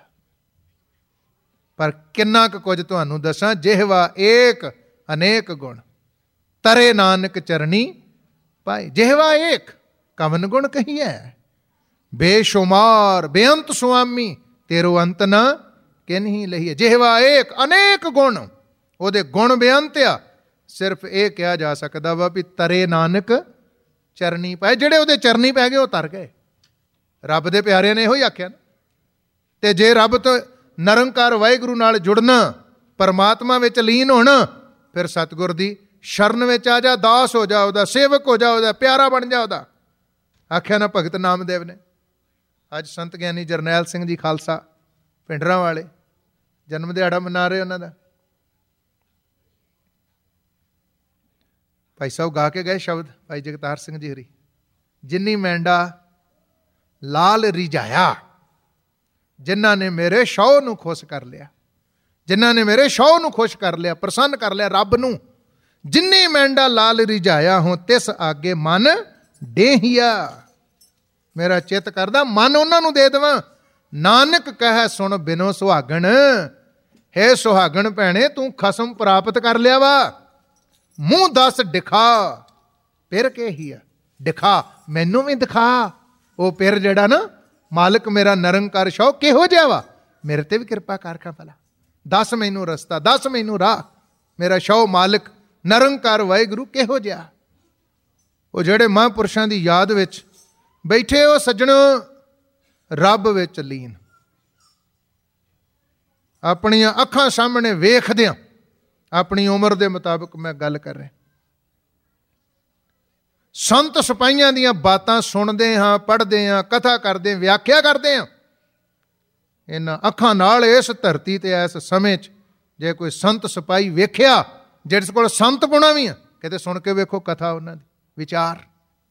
ਪਰ ਕਿੰਨਾ ਕੁ ਕੁਝ ਤੁਹਾਨੂੰ ਦੱਸਾਂ। ਜਿਹਵਾ ਏਕ ਅਨੇਕ ਗੁਣ, ਤਰੇ ਨਾਨਕ ਚਰਣੀ ਪਾਏ। ਜਿਹਵਾ ਏਕ, ਕਵਨ ਗੁਣ ਕਹੀਐ, ਬੇਸ਼ੁਮਾਰ ਬੇਅੰਤ ਸੁਆਮੀ, ਤੇਰੋ ਅੰਤ ਨਾ ਕਿਨਹੀ ਲਹੀਏ। ਜਿਹਵਾ ਏਕ ਅਨੇਕ ਗੁਣ, ਉਹਦੇ ਗੁਣ ਬੇਅੰਤ ਆ। ਸਿਰਫ ਇਹ ਕਿਹਾ ਜਾ ਸਕਦਾ ਵਾ ਵੀ ਤਰੇ ਨਾਨਕ ਚਰਨੀ ਪਾਏ। ਜਿਹੜੇ ਉਹਦੇ ਚਰਨੀ ਪੈ ਗਏ ਉਹ ਤਰ ਗਏ। ਰੱਬ ਦੇ ਪਿਆਰਿਆਂ ਨੇ ਇਹੋ ਹੀ ਆਖਿਆ। ਤੇ ਜੇ ਰੱਬ ਤੋਂ ਨਿਰੰਕਾਰ ਵਾਹਿਗੁਰੂ ਨਾਲ ਜੁੜਨਾ, ਪਰਮਾਤਮਾ ਵਿੱਚ ਲੀਨ ਹੋਣਾ, ਫਿਰ ਸਤਿਗੁਰ ਦੀ ਸ਼ਰਨ ਵਿੱਚ ਆ ਜਾ, ਦਾਸ ਹੋ ਜਾ, ਉਹਦਾ ਸੇਵਕ ਹੋ ਜਾ, ਉਹਦਾ ਪਿਆਰਾ ਬਣ ਜਾ। ਉਹਦਾ ਆਖਿਆ ਨਾ ਭਗਤ ਨਾਮਦੇਵ ਨੇ। ਅੱਜ ਸੰਤ ਗਿਆਨੀ ਜਰਨੈਲ ਸਿੰਘ ਜੀ ਖਾਲਸਾ ਪਿੰਡਰਾਂ ਵਾਲੇ ਜਨਮ ਦਿਹਾੜਾ ਮਨਾ ਰਹੇ ਉਹਨਾਂ ਦਾ। ਭਾਈ ਸਾਹਿਬ ਗਾ ਕੇ ਗਏ ਸ਼ਬਦ, ਭਾਈ ਜਗਤਾਰ ਸਿੰਘ ਜੀ ਹਰੀ। ਜਿੰਨੀ ਮੈਂਡਾ ਲਾਲ ਰਿਝਾਇਆ, ਜਿਨ੍ਹਾਂ ਨੇ ਮੇਰੇ ਸ਼ੌਹ ਨੂੰ ਖੁਸ਼ ਕਰ ਲਿਆ, ਜਿਨ੍ਹਾਂ ਨੇ ਮੇਰੇ ਸ਼ੌਹ ਨੂੰ ਖੁਸ਼ ਕਰ ਲਿਆ, ਪ੍ਰਸੰਨ ਕਰ ਲਿਆ ਰੱਬ ਨੂੰ। ਜਿੰਨੀ ਮੈਂਡਾ ਲਾਲ ਰਿਝਾਇਆ ਹੋ, ਤਿਸ ਆਗੇ ਮਨ ਡੇਹੀਆ। ਮੇਰਾ ਚਿੱਤ ਕਰਦਾ ਮਨ ਉਹਨਾਂ ਨੂੰ ਦੇ ਦੇਵਾਂ। ਨਾਨਕ ਕਹੈ ਸੁਣ ਬਿਨੋ ਸੁਹਾਗਣ, ਹੈ ਸੁਹਾਗਣ ਭੈਣੇ ਤੂੰ ਖਸਮ ਪ੍ਰਾਪਤ ਕਰ ਲਿਆ ਵਾ। ਮੂੰਹ ਦੱਸ ਦਿਖਾ ਫਿਰ ਕੇ ਹੀ ਆ, ਦਿਖਾ ਮੈਨੂੰ ਵੀ ਦਿਖਾ। ਉਹ ਫਿਰ ਜਿਹੜਾ ਨਾ ਮਾਲਕ ਮੇਰਾ ਨਿਰੰਕਾਰ ਸ਼ੌਹ ਕਿਹੋ ਜਿਹਾ ਵਾ, ਮੇਰੇ ਤੇ ਵੀ ਕਿਰਪਾ ਕਰ ਖਾ ਭਲਾ। ਦੱਸ ਮੈਨੂੰ ਰਸਤਾ, ਦੱਸ ਮੈਨੂੰ ਰਾਹ। ਮੇਰਾ ਸ਼ੌਹ ਮਾਲਕ ਨਿਰੰਕਾਰ ਵਾਹਿਗੁਰੂ ਕਿਹੋ ਜਿਹਾ। ਉਹ ਜਿਹੜੇ ਮਹਾਂਪੁਰਸ਼ਾਂ ਦੀ ਯਾਦ ਵਿੱਚ ਬੈਠੇ, ਉਹ ਸੱਜਣੋ ਰੱਬ ਵਿੱਚ ਲੀਨ, ਆਪਣੀਆਂ ਅੱਖਾਂ ਸਾਹਮਣੇ ਵੇਖਦਿਆਂ, ਆਪਣੀ ਉਮਰ ਦੇ ਮੁਤਾਬਕ ਮੈਂ ਗੱਲ ਕਰ ਰਿਹਾ। ਸੰਤ ਸਿਪਾਹੀਆਂ ਦੀਆਂ ਬਾਤਾਂ ਸੁਣਦੇ ਹਾਂ, ਪੜ੍ਹਦੇ ਹਾਂ, ਕਥਾ ਕਰਦੇ, ਵਿਆਖਿਆ ਕਰਦੇ ਹਾਂ। ਇਹਨਾਂ ਅੱਖਾਂ ਨਾਲ ਇਸ ਧਰਤੀ ਤੇ ਇਸ ਸਮੇਂ 'ਚ ਜੇ ਕੋਈ ਸੰਤ ਸਿਪਾਹੀ ਵੇਖਿਆ, ਜਿਸ ਕੋਲ ਸੰਤ ਪੁਣਾ ਵੀ ਆ, ਕਿਤੇ ਸੁਣ ਕੇ ਵੇਖੋ ਕਥਾ ਉਹਨਾਂ ਦੀ, ਵਿਚਾਰ।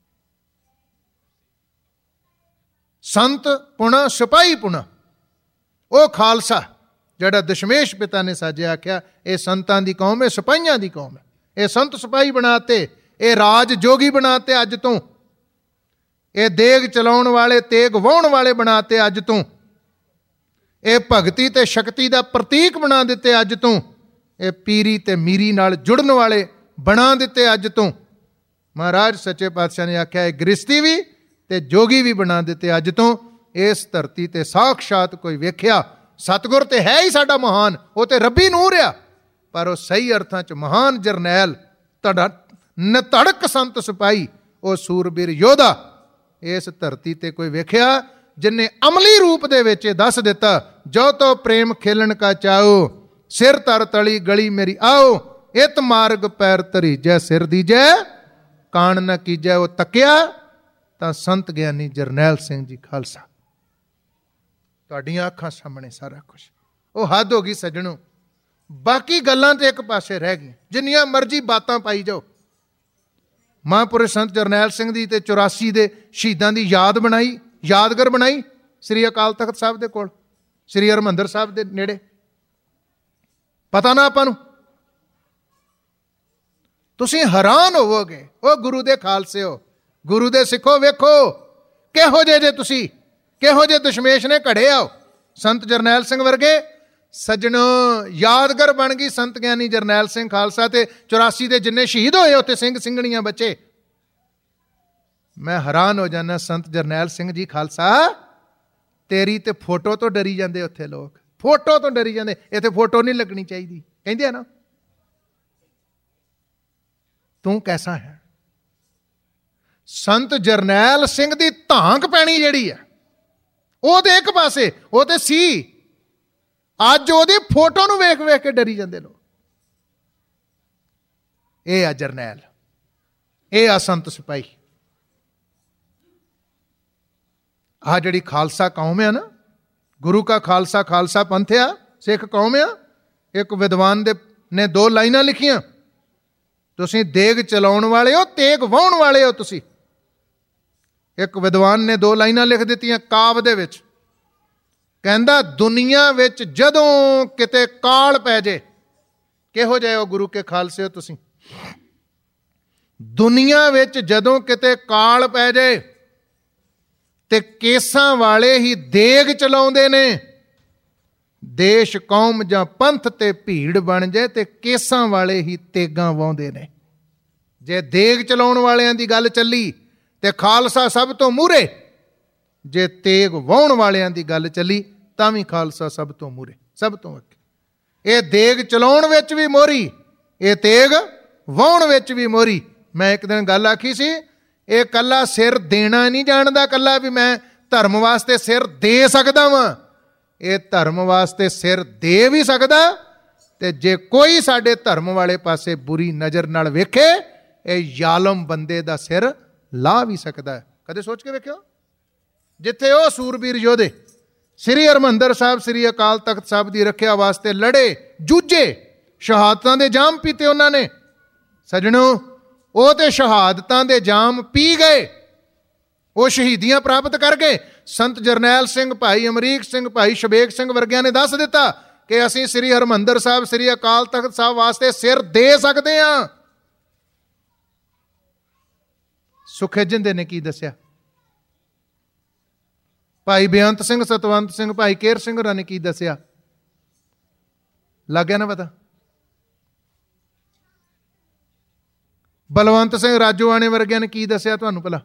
ਸੰਤ ਪੁਣਾ, ਸਿਪਾਹੀ ਪੁਣਾ, ਉਹ ਖਾਲਸਾ ਜਿਹੜਾ ਦਸ਼ਮੇਸ਼ ਪਿਤਾ ਨੇ ਸਾਜਿਆ, ਆਖਿਆ ਇਹ ਸੰਤਾਂ ਦੀ ਕੌਮ ਹੈ, ਸਿਪਾਹੀਆਂ ਦੀ ਕੌਮ ਹੈ। ਇਹ ਸੰਤ ਸਿਪਾਹੀ ਬਣਾਤੇ, ਇਹ ਰਾਜ ਜੋਗੀ ਬਣਾਤੇ ਅੱਜ ਤੋਂ, ਇਹ ਦੇਗ ਚਲਾਉਣ ਵਾਲੇ, ਤੇਗ ਵਾਹੁਣ ਵਾਲੇ ਬਣਾਤੇ ਅੱਜ ਤੋਂ, ਇਹ ਭਗਤੀ ਤੇ ਸ਼ਕਤੀ ਦਾ ਪ੍ਰਤੀਕ ਬਣਾ ਦਿੱਤੇ ਅੱਜ ਤੋਂ, ਇਹ ਪੀਰੀ ਤੇ ਮੀਰੀ ਨਾਲ ਜੁੜਨ ਵਾਲੇ ਬਣਾ ਦਿੱਤੇ ਅੱਜ ਤੋਂ। ਮਹਾਰਾਜ ਸੱਚੇ ਪਾਤਸ਼ਾਹ ਨੇ ਆਖਿਆ ਇਹ ਗ੍ਰਸਤੀ ਵੀ ਤੇ ਜੋਗੀ ਵੀ ਬਣਾ ਦਿੱਤੇ ਅੱਜ ਤੋਂ। ਇਸ ਧਰਤੀ ਤੇ ਸਾਖਸ਼ਾਤ ਕੋਈ ਵੇਖਿਆ, ਸਤਿਗੁਰ ਤੇ ਹੈ ਹੀ ਸਾਡਾ ਮਹਾਨ, ਉਹ ਤੇ ਰੱਬੀ ਨੂਰ ਆ, ਪਰ ਉਹ ਸਹੀ ਅਰਥਾਂ 'ਚ ਮਹਾਨ ਜਰਨੈਲ, ਧੜਕ ਸੰਤ ਸਿਪਾਹੀ, ਉਹ ਸੂਰਬੀਰ ਯੋਧਾ ਇਸ ਧਰਤੀ ਤੇ ਕੋਈ ਵੇਖਿਆ ਜਿਨੇ ਅਮਲੀ ਰੂਪ ਦੇ ਵਿੱਚ ਦੱਸ ਦਿੱਤਾ, ਜੋ ਤੋ ਪ੍ਰੇਮ ਖੇਲਣ ਕਾ ਚਾਓ, ਸਿਰ ਤਰ ਤਲੀ ਗਲੀ ਮੇਰੀ ਆਓ, ਇਤ ਮਾਰਗ ਪੈਰ ਧਰੀਜੈ, ਸਿਰ ਦੀਜੈ ਕਾਣ ਨਾ ਕੀਜੈ। ਉਹ ਤੱਕਿਆ ਤਾਂ ਸੰਤ ਗਿਆਨੀ ਜਰਨੈਲ ਸਿੰਘ ਜੀ ਖਾਲਸਾ, ਤੁਹਾਡੀਆਂ ਅੱਖਾਂ ਸਾਹਮਣੇ ਸਾਰਾ ਕੁਝ। ਉਹ ਹੱਦ ਹੋ ਗਈ ਸੱਜਣੋ, ਬਾਕੀ ਗੱਲਾਂ ਤੇ ਇੱਕ ਪਾਸੇ ਰਹਿ ਗਈਆਂ, ਜਿੰਨੀਆਂ ਮਰਜ਼ੀ ਬਾਤਾਂ ਪਾਈ ਜਾਓ। ਮਹਾਂਪੁਰਸ਼ ਸੰਤ ਜਰਨੈਲ ਸਿੰਘ ਦੀ ਤੇ 84 ਦੇ ਸ਼ਹੀਦਾਂ ਦੀ ਯਾਦ ਬਣਾਈ, ਯਾਦਗਾਰ ਬਣਾਈ ਸ੍ਰੀ ਅਕਾਲ ਤਖਤ ਸਾਹਿਬ ਦੇ ਕੋਲ, ਸ੍ਰੀ ਹਰਿਮੰਦਰ ਸਾਹਿਬ ਦੇ ਨੇੜੇ। ਪਤਾ ਨਾ ਆਪਾਂ ਨੂੰ, ਤੁਸੀਂ ਹੈਰਾਨ ਹੋਵੋਗੇ। ਉਹ ਗੁਰੂ ਦੇ ਖਾਲਸਿਓ, ਗੁਰੂ ਦੇ ਸਿੱਖੋ, ਵੇਖੋ ਕਿਹੋ ਜਿਹੇ ਜੇ ਤੁਸੀਂ, ਕਿਹੋ ਜਿਹੇ ਦਸ਼ਮੇਸ਼ ਨੇ ਘੜੇ ਆਓ। ਸੰਤ ਜਰਨੈਲ ਸਿੰਘ ਵਰਗੇ ਸੱਜਣੋ, ਯਾਦਗਾਰ ਬਣ ਗਈ ਸੰਤ ਗਿਆਨੀ ਜਰਨੈਲ ਸਿੰਘ ਖਾਲਸਾ ਤੇ 84 ਦੇ ਜਿੰਨੇ ਸ਼ਹੀਦ ਹੋਏ ਉੱਥੇ ਸਿੰਘ ਸਿੰਘਣੀਆਂ ਬੱਚੇ। ਮੈਂ ਹੈਰਾਨ ਹੋ ਜਾਂਦਾ, ਸੰਤ ਜਰਨੈਲ ਸਿੰਘ ਜੀ ਖਾਲਸਾ, ਤੇਰੀ ਤੇ ਫੋਟੋ ਤੋਂ ਡਰੀ ਜਾਂਦੇ ਉੱਥੇ ਲੋਕ, ਫੋਟੋ ਤੋਂ ਡਰੀ ਜਾਂਦੇ। ਇੱਥੇ ਫੋਟੋ ਨਹੀਂ ਲੱਗਣੀ ਚਾਹੀਦੀ, ਕਹਿੰਦੇ ਆ ਨਾ। ਤੂੰ ਕੈਸਾ ਹੈ? ਸੰਤ ਜਰਨੈਲ ਸਿੰਘ ਦੀ ਧਾਂਕ ਪੈਣੀ ਜਿਹੜੀ ਹੈ, ਉਹ ਤੇ ਇੱਕ ਪਾਸੇ, ਉਹ ਤੇ ਸੀ। ਅੱਜ ਉਹਦੀ ਫੋਟੋ ਨੂੰ ਵੇਖ ਵੇਖ ਕੇ ਡਰੀ ਜਾਂਦੇ ਲੋਕ। ਇਹ ਆ ਜਰਨੈਲ, ਇਹ ਆ ਸੰਤ ਸਿਪਾਹੀ। ਆਹ ਜਿਹੜੀ ਖਾਲਸਾ ਕੌਮ ਆ ਨਾ, ਗੁਰੂ ਕਾ ਖਾਲਸਾ, ਖਾਲਸਾ ਪੰਥ ਆ, ਸਿੱਖ ਕੌਮ ਆ। ਇੱਕ ਵਿਦਵਾਨ ਨੇ 2 ਲਾਈਨਾਂ ਲਿਖੀਆਂ, ਤੁਸੀਂ ਦੇਗ ਚਲਾਉਣ ਵਾਲੇ ਹੋ, ਤੇਗ ਵਾਹੁਣ ਵਾਲੇ ਹੋ ਤੁਸੀਂ। ਇੱਕ ਵਿਦਵਾਨ ਨੇ 2 ਲਾਈਨਾਂ ਲਿਖ ਦਿੱਤੀਆਂ ਕਾਵ ਦੇ ਵਿੱਚ, ਕਹਿੰਦਾ ਦੁਨੀਆ ਵਿੱਚ ਜਦੋਂ ਕਿਤੇ ਕਾਲ ਪੈ ਜੇ, ਕਿਹੋ ਜਿਹੇ ਹੋ ਗੁਰੂ ਕੇ ਖਾਲਸੇ ਹੋ ਤੁਸੀਂ, ਦੁਨੀਆ ਵਿੱਚ ਜਦੋਂ ਕਿਤੇ ਕਾਲ ਪੈ ਜੇ ਤੇ ਕੇਸਾਂ ਵਾਲੇ ਹੀ ਦੇਗ ਚਲਾਉਂਦੇ ਨੇ। ਦੇਸ਼ ਕੌਮ ਜਾਂ ਪੰਥ ਤੇ ਭੀੜ ਬਣ ਜਾਏ ਤੇ ਕੇਸਾਂ ਵਾਲੇ ਹੀ ਤੇਗਾਂ ਵਾਹੁੰਦੇ ਨੇ। ਜੇ ਦੇਗ ਚਲਾਉਣ ਵਾਲਿਆਂ ਦੀ ਗੱਲ ਚੱਲੀ ਤੇ ਖਾਲਸਾ ਸਭ ਤੋਂ ਮੂਹਰੇ, ਜੇ ਤੇਗ ਵਾਹੁਣ ਵਾਲਿਆਂ ਦੀ ਗੱਲ ਚੱਲੀ ਤਾਂ ਵੀ ਖਾਲਸਾ ਸਭ ਤੋਂ ਮੂਹਰੇ, ਸਭ ਤੋਂ ਅੱਗੇ। ਇਹ ਦੇਗ ਚਲਾਉਣ ਵਿੱਚ ਵੀ ਮੋਹਰੀ, ਇਹ ਤੇਗ ਵਾਹੁਣ ਵਿੱਚ ਵੀ ਮੋਹਰੀ। ਮੈਂ ਇੱਕ ਦਿਨ ਗੱਲ ਆਖੀ ਸੀ, ਇਹ ਕੱਲਾ ਸਿਰ ਦੇਣਾ ਨਹੀਂ ਜਾਣਦਾ, ਕੱਲਾ ਵੀ ਮੈਂ ਧਰਮ ਵਾਸਤੇ ਸਿਰ ਦੇ ਸਕਦਾ ਵਾਂ। ਇਹ ਧਰਮ ਵਾਸਤੇ ਸਿਰ ਦੇ ਵੀ ਸਕਦਾ, ਤੇ ਜੇ ਕੋਈ ਸਾਡੇ ਧਰਮ ਵਾਲੇ ਪਾਸੇ ਬੁਰੀ ਨਜ਼ਰ ਨਾਲ ਵੇਖੇ, ਇਹ ਜ਼ਾਲਮ ਬੰਦੇ ਦਾ ਸਿਰ ਲਾ ਵੀ ਸਕਦਾ ਹੈ। ਕਦੇ ਸੋਚ ਕੇ ਵੇਖਿਓ, ਜਿੱਥੇ ਉਹ ਸੂਰਬੀਰ ਯੋਧੇ ਸ੍ਰੀ ਹਰਿਮੰਦਰ ਸਾਹਿਬ, ਸ੍ਰੀ ਅਕਾਲ ਤਖਤ ਸਾਹਿਬ ਦੀ ਰੱਖਿਆ ਵਾਸਤੇ ਲੜੇ, ਜੂਝੇ, ਸ਼ਹਾਦਤਾਂ ਦੇ ਜਾਮ ਪੀਤੇ ਉਹਨਾਂ ਨੇ। ਸੱਜਣੋ, ਉਹ ਤੇ ਸ਼ਹਾਦਤਾਂ ਦੇ ਜਾਮ ਪੀ ਗਏ, ਉਹ ਸ਼ਹੀਦੀਆਂ ਪ੍ਰਾਪਤ ਕਰ ਗਏ। ਸੰਤ ਜਰਨੈਲ ਸਿੰਘ, ਭਾਈ ਅਮਰੀਕ ਸਿੰਘ, ਭਾਈ ਸ਼ਬੇਗ ਸਿੰਘ ਵਰਗਿਆਂ ਨੇ ਦੱਸ ਦਿੱਤਾ ਕਿ ਅਸੀਂ ਸ੍ਰੀ ਹਰਿਮੰਦਰ ਸਾਹਿਬ, ਸ੍ਰੀ ਅਕਾਲ ਤਖਤ ਸਾਹਿਬ ਵਾਸਤੇ ਸਿਰ ਦੇ ਸਕਦੇ ਹਾਂ। ਸੁਖੇ ਜਿੰਦੇ ਨੇ ਕੀ ਦੱਸਿਆ? ਭਾਈ ਬੇਅੰਤ ਸਿੰਘ, ਸਤਵੰਤ ਸਿੰਘ, ਭਾਈ ਕੇਰ ਸਿੰਘ ਹੋਰਾਂ ਨੇ ਕੀ ਦੱਸਿਆ? ਲੱਗ ਗਿਆ ਨਾ ਪਤਾ? ਬਲਵੰਤ ਸਿੰਘ ਰਾਜੋਆਣੇ ਵਰਗਿਆਂ ਨੇ ਕੀ ਦੱਸਿਆ ਤੁਹਾਨੂੰ ਭਲਾ?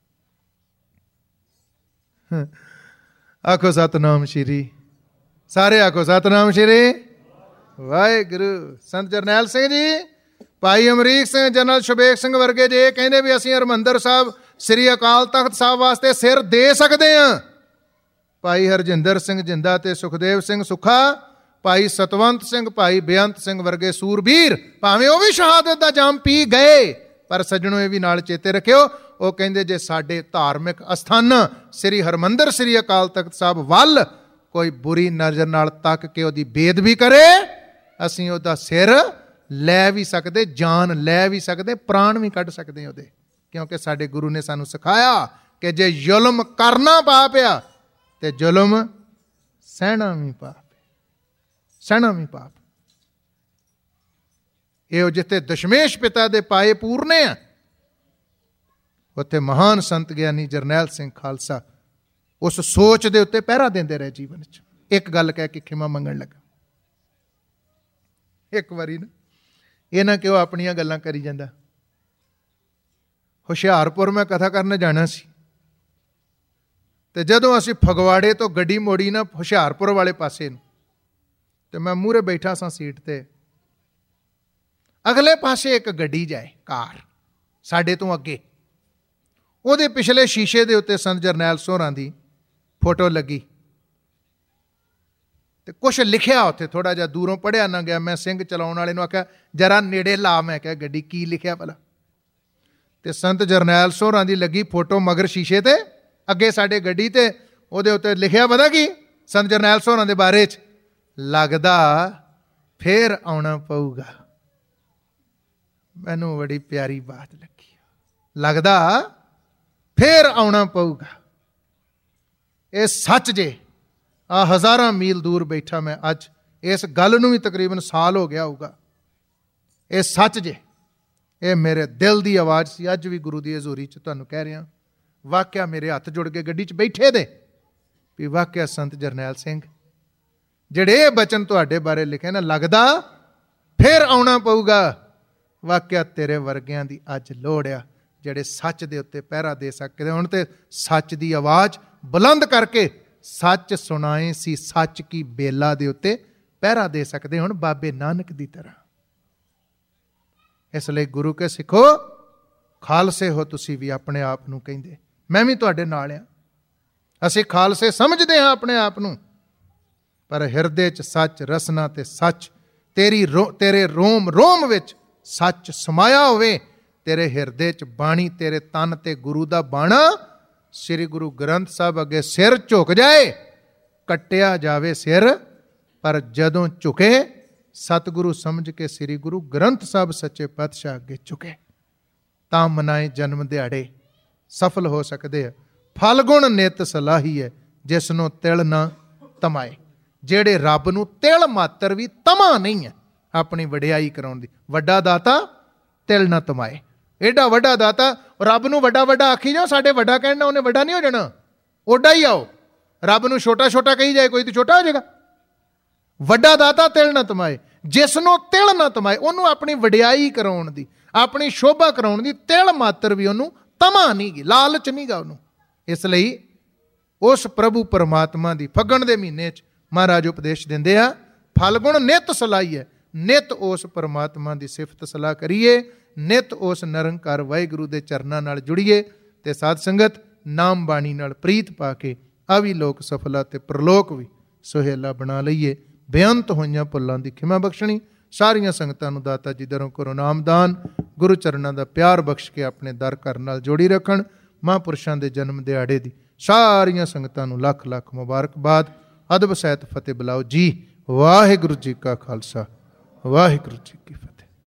ਆਖੋ ਸਤਨਾਮ ਸ਼੍ਰੀ, ਸਾਰੇ ਆਖੋ ਸਤਨਾਮ ਸ਼੍ਰੀ ਵਾਹਿਗੁਰੂ। ਸੰਤ ਜਰਨੈਲ ਸਿੰਘ ਜੀ, ਭਾਈ ਅਮਰੀਕ ਸਿੰਘ, ਜਨਰਲ ਸ਼ਬੇਗ ਸਿੰਘ ਵਰਗੇ ਜੇ ਕਹਿੰਦੇ ਵੀ ਅਸੀਂ ਹਰਿਮੰਦਰ ਸਾਹਿਬ, ਸ੍ਰੀ ਅਕਾਲ ਤਖਤ ਸਾਹਿਬ ਵਾਸਤੇ ਸਿਰ ਦੇ ਸਕਦੇ ਹਾਂ। ਭਾਈ ਹਰਜਿੰਦਰ ਸਿੰਘ ਜਿੰਦਾ ਤੇ ਸੁਖਦੇਵ ਸਿੰਘ ਸੁੱਖਾ, ਭਾਈ ਸਤਵੰਤ ਸਿੰਘ, ਭਾਈ ਬੇਅੰਤ ਸਿੰਘ ਵਰਗੇ ਸੂਰਬੀਰ, ਭਾਵੇਂ ਉਹ ਵੀ ਸ਼ਹਾਦਤ ਦਾ ਜਾਮ ਪੀ ਗਏ, ਪਰ ਸੱਜਣੋ ਇਹ ਵੀ ਨਾਲ ਚੇਤੇ ਰੱਖਿਓ, ਉਹ ਕਹਿੰਦੇ ਜੇ ਸਾਡੇ ਧਾਰਮਿਕ ਅਸਥਾਨ ਸ੍ਰੀ ਹਰਿਮੰਦਰ, ਸ੍ਰੀ ਅਕਾਲ ਤਖਤ ਸਾਹਿਬ ਵੱਲ ਕੋਈ ਬੁਰੀ ਨਜ਼ਰ ਨਾਲ ਤੱਕ ਕੇ ਉਹਦੀ ਬੇਅਦਬੀ ਕਰੇ, ਅਸੀਂ ਉਹਦਾ ਸਿਰ ਲੈ ਵੀ ਸਕਦੇ, ਜਾਨ ਲੈ ਵੀ ਸਕਦੇ, ਪ੍ਰਾਣ ਵੀ ਕੱਢ ਸਕਦੇ ਉਹਦੇ। ਕਿਉਂਕਿ ਸਾਡੇ ਗੁਰੂ ਨੇ ਸਾਨੂੰ ਸਿਖਾਇਆ ਕਿ ਜੇ ਜ਼ੁਲਮ ਕਰਨਾ ਪਾਪ ਆ ਤੇ ਜ਼ੁਲਮ ਸਹਿਣਾ ਵੀ ਪਾਪ, ਸਹਿਣਾ ਵੀ ਪਾਪ। ਇਹ ਜਿੱਥੇ ਦਸ਼ਮੇਸ਼ ਪਿਤਾ ਦੇ ਪਾਏ ਪੂਰਨੇ ਆ, ਉੱਥੇ ਮਹਾਨ ਸੰਤ ਗਿਆਨੀ ਜਰਨੈਲ ਸਿੰਘ ਖਾਲਸਾ ਉਸ ਸੋਚ ਦੇ ਉੱਤੇ ਪਹਿਰਾ ਦਿੰਦੇ ਰਹੇ ਜੀਵਨ 'ਚ। ਇੱਕ ਗੱਲ ਕਹਿ ਕੇ ਖਿਮਾ ਮੰਗਣ ਲੱਗਾ। ਇੱਕ ਵਾਰੀ ਨਾ ਇਹ ਨਾ ਕਿਉਂ ਆਪਣੀਆਂ ਗੱਲਾਂ ਕਰੀ ਜਾਂਦਾ। ਹੁਸ਼ਿਆਰਪੁਰ ਮੈਂ ਕਥਾ ਕਰਨ ਜਾਣਾ ਸੀ, ਤੇ ਜਦੋਂ ਅਸੀਂ ਫਗਵਾੜੇ ਤੋਂ ਗੱਡੀ ਮੋੜੀ ਨਾ ਹੁਸ਼ਿਆਰਪੁਰ ਵਾਲੇ ਪਾਸੇ ਨੂੰ, ਤੇ ਮੈਂ ਮੂਹਰੇ ਬੈਠਾ ਸਾਂ ਸੀਟ ਤੇ। ਅਗਲੇ ਪਾਸੇ ਇੱਕ ਗੱਡੀ ਜਾਏ, ਕਾਰ ਸਾਡੇ ਤੋਂ ਅੱਗੇ, ਉਹਦੇ ਪਿਛਲੇ ਸ਼ੀਸ਼ੇ ਦੇ ਉੱਤੇ ਸੰਤ ਜਰਨੈਲ ਸੋਹਰਾਂ ਦੀ ਫੋਟੋ ਲੱਗੀ ਤੇ ਕੁਛ ਲਿਖਿਆ ਉੱਥੇ, ਥੋੜ੍ਹਾ ਜਿਹਾ ਦੂਰੋਂ ਪੜ੍ਹਿਆ ਨਾ ਗਿਆ। ਮੈਂ ਸਿੰਘ ਚਲਾਉਣ ਵਾਲੇ ਨੂੰ ਆਖਿਆ ਜਰਾ ਨੇੜੇ ਲਾ, ਮੈਂ ਕਿਹਾ ਗੱਡੀ ਕੀ ਲਿਖਿਆ ਭਲਾ। ਤੇ ਸੰਤ ਜਰਨੈਲ ਸੋਹਰਾਂ ਦੀ ਲੱਗੀ ਫੋਟੋ ਮਗਰ ਸ਼ੀਸ਼ੇ ਤੇ, ਅੱਗੇ ਸਾਡੇ ਗੱਡੀ ਤੇ ਉਹਦੇ ਉੱਤੇ ਲਿਖਿਆ ਪਤਾ ਕੀ ਸੰਤ ਜਰਨੈਲ ਸੋਹਰਾਂ ਦੇ ਬਾਰੇ 'ਚ, ਲੱਗਦਾ ਫੇਰ ਆਉਣਾ ਪਊਗਾ। ਮੈਨੂੰ ਬੜੀ ਪਿਆਰੀ ਬਾਤ ਲੱਗੀ, ਲੱਗਦਾ ਫੇਰ ਆਉਣਾ ਪਊਗਾ। ਇਹ ਸੱਚ ਜੇ। ਆ ਹਜ਼ਾਰਾਂ ਮੀਲ ਦੂਰ ਬੈਠਾ ਮੈਂ ਅੱਜ, ਇਸ ਗੱਲ ਨੂੰ ਵੀ ਤਕਰੀਬਨ ਸਾਲ ਹੋ ਗਿਆ ਹੋਊਗਾ। ਇਹ ਸੱਚ ਜੇ, ਇਹ ਮੇਰੇ ਦਿਲ ਦੀ ਆਵਾਜ਼ ਸੀ। ਅੱਜ ਵੀ ਗੁਰੂ ਦੀ ਹਜ਼ੂਰੀ 'ਚ ਤੁਹਾਨੂੰ ਕਹਿ ਰਿਹਾ, ਵਾਕਿਆ ਮੇਰੇ ਹੱਥ ਜੁੜ ਕੇ ਗੱਡੀ 'ਚ ਬੈਠੇ ਦੇ ਵੀ ਵਾਕਿਆ ਸੰਤ ਜਰਨੈਲ ਸਿੰਘ ਜਿਹੜੇ ਇਹ ਬਚਨ ਤੁਹਾਡੇ ਬਾਰੇ ਲਿਖੇ ਨਾ, ਲੱਗਦਾ ਫੇਰ ਆਉਣਾ ਪਊਗਾ, ਵਾਕਿਆ ਤੇਰੇ ਵਰਗਿਆਂ ਦੀ ਅੱਜ ਲੋੜ ਆ ਜਿਹੜੇ ਸੱਚ ਦੇ ਉੱਤੇ ਪਹਿਰਾ ਦੇ ਸਕਦੇ। ਹੁਣ ਤੇ ਸੱਚ ਦੀ ਆਵਾਜ਼ ਬੁਲੰਦ ਕਰਕੇ ਸੱਚ ਸੁਣਾਏ ਸੀ, ਸੱਚ ਕੀ ਬੇਲਾ ਦੇ ਉੱਤੇ ਪਹਿਰਾ ਦੇ ਸਕਦੇ ਹੁਣ ਬਾਬੇ ਨਾਨਕ ਦੀ ਤਰ੍ਹਾਂ। ਇਸ ਲਈ ਗੁਰੂ ਕੇ ਸਿੱਖੋ, ਖਾਲਸੇ ਹੋ ਤੁਸੀਂ ਵੀ ਆਪਣੇ ਆਪ ਨੂੰ ਕਹਿੰਦੇ, ਮੈਂ ਵੀ ਤੁਹਾਡੇ ਨਾਲ ਆ। ਅਸੀਂ ਖਾਲਸੇ ਸਮਝਦੇ ਹਾਂ ਆਪਣੇ ਆਪ ਨੂੰ, ਪਰ ਹਿਰਦੇ 'ਚ ਸੱਚ ਰਸਨਾ ਤੇ ਸੱਚ, ਤੇਰੇ ਰੋਮ ਰੋਮ ਵਿੱਚ ਸੱਚ ਸਮਾਇਆ ਹੋਵੇ, ਤੇਰੇ ਹਿਰਦੇ 'ਚ ਬਾਣੀ, ਤੇਰੇ ਤਨ ਤੇ ਗੁਰੂ ਦਾ ਬਾਣਾ, ਸ੍ਰੀ ਗੁਰੂ ਗ੍ਰੰਥ ਸਾਹਿਬ ਅੱਗੇ ਸਿਰ ਝੁਕ ਜਾਏ, ਕੱਟਿਆ ਜਾਵੇ ਸਿਰ, ਪਰ ਜਦੋਂ ਝੁਕੇ ਸਤਿਗੁਰੂ ਸਮਝ ਕੇ ਸ੍ਰੀ ਗੁਰੂ ਗ੍ਰੰਥ ਸਾਹਿਬ ਸੱਚੇ ਪਾਤਸ਼ਾਹ ਅੱਗੇ ਝੁਕੇ, ਤਾਂ ਮਨਾਏ ਜਨਮ ਦਿਹਾੜੇ ਸਫਲ ਹੋ ਸਕਦੇ ਆ। ਫਲਗੁਣ ਨਿਤ ਸਲਾਹੀ ਹੈ, ਜਿਸ ਨੂੰ ਤਿਲ ਨਾ ਤਮਾਏ। ਜਿਹੜੇ ਰੱਬ ਨੂੰ ਤਿਲ ਮਾਤਰ ਵੀ ਤਮਾ ਨਹੀਂ ਹੈ ਆਪਣੀ ਵਡਿਆਈ ਕਰਾਉਣ ਦੀ। ਵੱਡਾ ਦਾਤਾ ਤਿਲ ਨਾ ਤਮਾਏ। ਏਡਾ ਵੱਡਾ ਦਾਤਾ, ਰੱਬ ਨੂੰ ਵੱਡਾ ਵੱਡਾ ਆਖੀ ਜਾਓ, ਸਾਡੇ ਵੱਡਾ ਕਹਿਣਾ ਉਹਨੇ ਵੱਡਾ ਨਹੀਂ ਹੋ ਜਾਣਾ, ਓਡਾ ਹੀ ਆਓ। ਰੱਬ ਨੂੰ ਛੋਟਾ ਛੋਟਾ ਕਹੀ ਜਾਏ ਕੋਈ ਤਾਂ ਛੋਟਾ ਹੋ ਜਾਏਗਾ। ਵੱਡਾ ਦਾਤਾ ਤਿਲ ਨਾ ਤਮਾਏ, ਜਿਸ ਨੂੰ ਤਿਲ ਨਾ ਤਮਾਏ, ਉਹਨੂੰ ਆਪਣੀ ਵਡਿਆਈ ਕਰਾਉਣ ਦੀ, ਆਪਣੀ ਸ਼ੋਭਾ ਕਰਾਉਣ ਦੀ ਤਿਲ ਮਾਤਰ ਵੀ ਉਹਨੂੰ ਤਮਾ ਨਹੀਂ ਗੀ, ਲਾਲਚ ਨਹੀਂ ਗਾ ਉਹਨੂੰ। ਇਸ ਲਈ ਉਸ ਪ੍ਰਭੂ ਪਰਮਾਤਮਾ ਦੀ ਫੱਗਣ ਦੇ ਮਹੀਨੇ 'ਚ ਮਹਾਰਾਜ ਉਪਦੇਸ਼ ਦਿੰਦੇ ਆ, ਫਲਗੁਣ ਨਿਤ ਸਲਾਹੀਏ, ਨਿਤ ਉਸ ਪਰਮਾਤਮਾ ਦੀ ਸਿਫਤ ਸਲਾਹ ਕਰੀਏ, ਨਿਤ ਉਸ ਨਿਰੰਕਾਰ ਵਾਹਿਗੁਰੂ ਦੇ ਚਰਨਾਂ ਨਾਲ ਜੁੜੀਏ ਤੇ ਸਾਧ ਸੰਗਤ ਨਾਮ ਬਾਣੀ ਨਾਲ ਪ੍ਰੀਤ ਪਾ ਕੇ ਆਵੀ ਲੋਕ ਸਫਲਾ ਤੇ ਪ੍ਰਲੋਕ ਵੀ ਸੁਹੇਲਾ ਬਣਾ ਲਈਏ। ਬੇਅੰਤ ਹੋਈਆਂ ਭੁੱਲਾਂ ਦੀ ਖਿਮਾ ਬਖਸ਼ਣੀ। ਸਾਰੀਆਂ ਸੰਗਤਾਂ ਨੂੰ ਦਾਤਾ ਜੀ ਦਰੋਂ ਕਰੋ ਨਾਮਦਾਨ, ਗੁਰੂ ਚਰਨਾਂ ਦਾ ਪਿਆਰ ਬਖਸ਼ ਕੇ ਆਪਣੇ ਦਰ ਘਰ ਨਾਲ ਜੋੜੀ ਰੱਖਣ। ਮਹਾਂਪੁਰਸ਼ਾਂ ਦੇ ਜਨਮ ਦਿਹਾੜੇ ਦੀ ਸਾਰੀਆਂ ਸੰਗਤਾਂ ਨੂੰ ਲੱਖ ਲੱਖ ਮੁਬਾਰਕਬਾਦ। ਅਦਬ ਸਹਿਤ ਫਤਿਹ ਬੁਲਾਓ ਜੀ। ਵਾਹਿਗੁਰੂ ਜੀ ਕਾ ਖਾਲਸਾ, ਵਾਹਿਗੁਰੂ ਜੀ ਕੀ ਫਤਿਹ।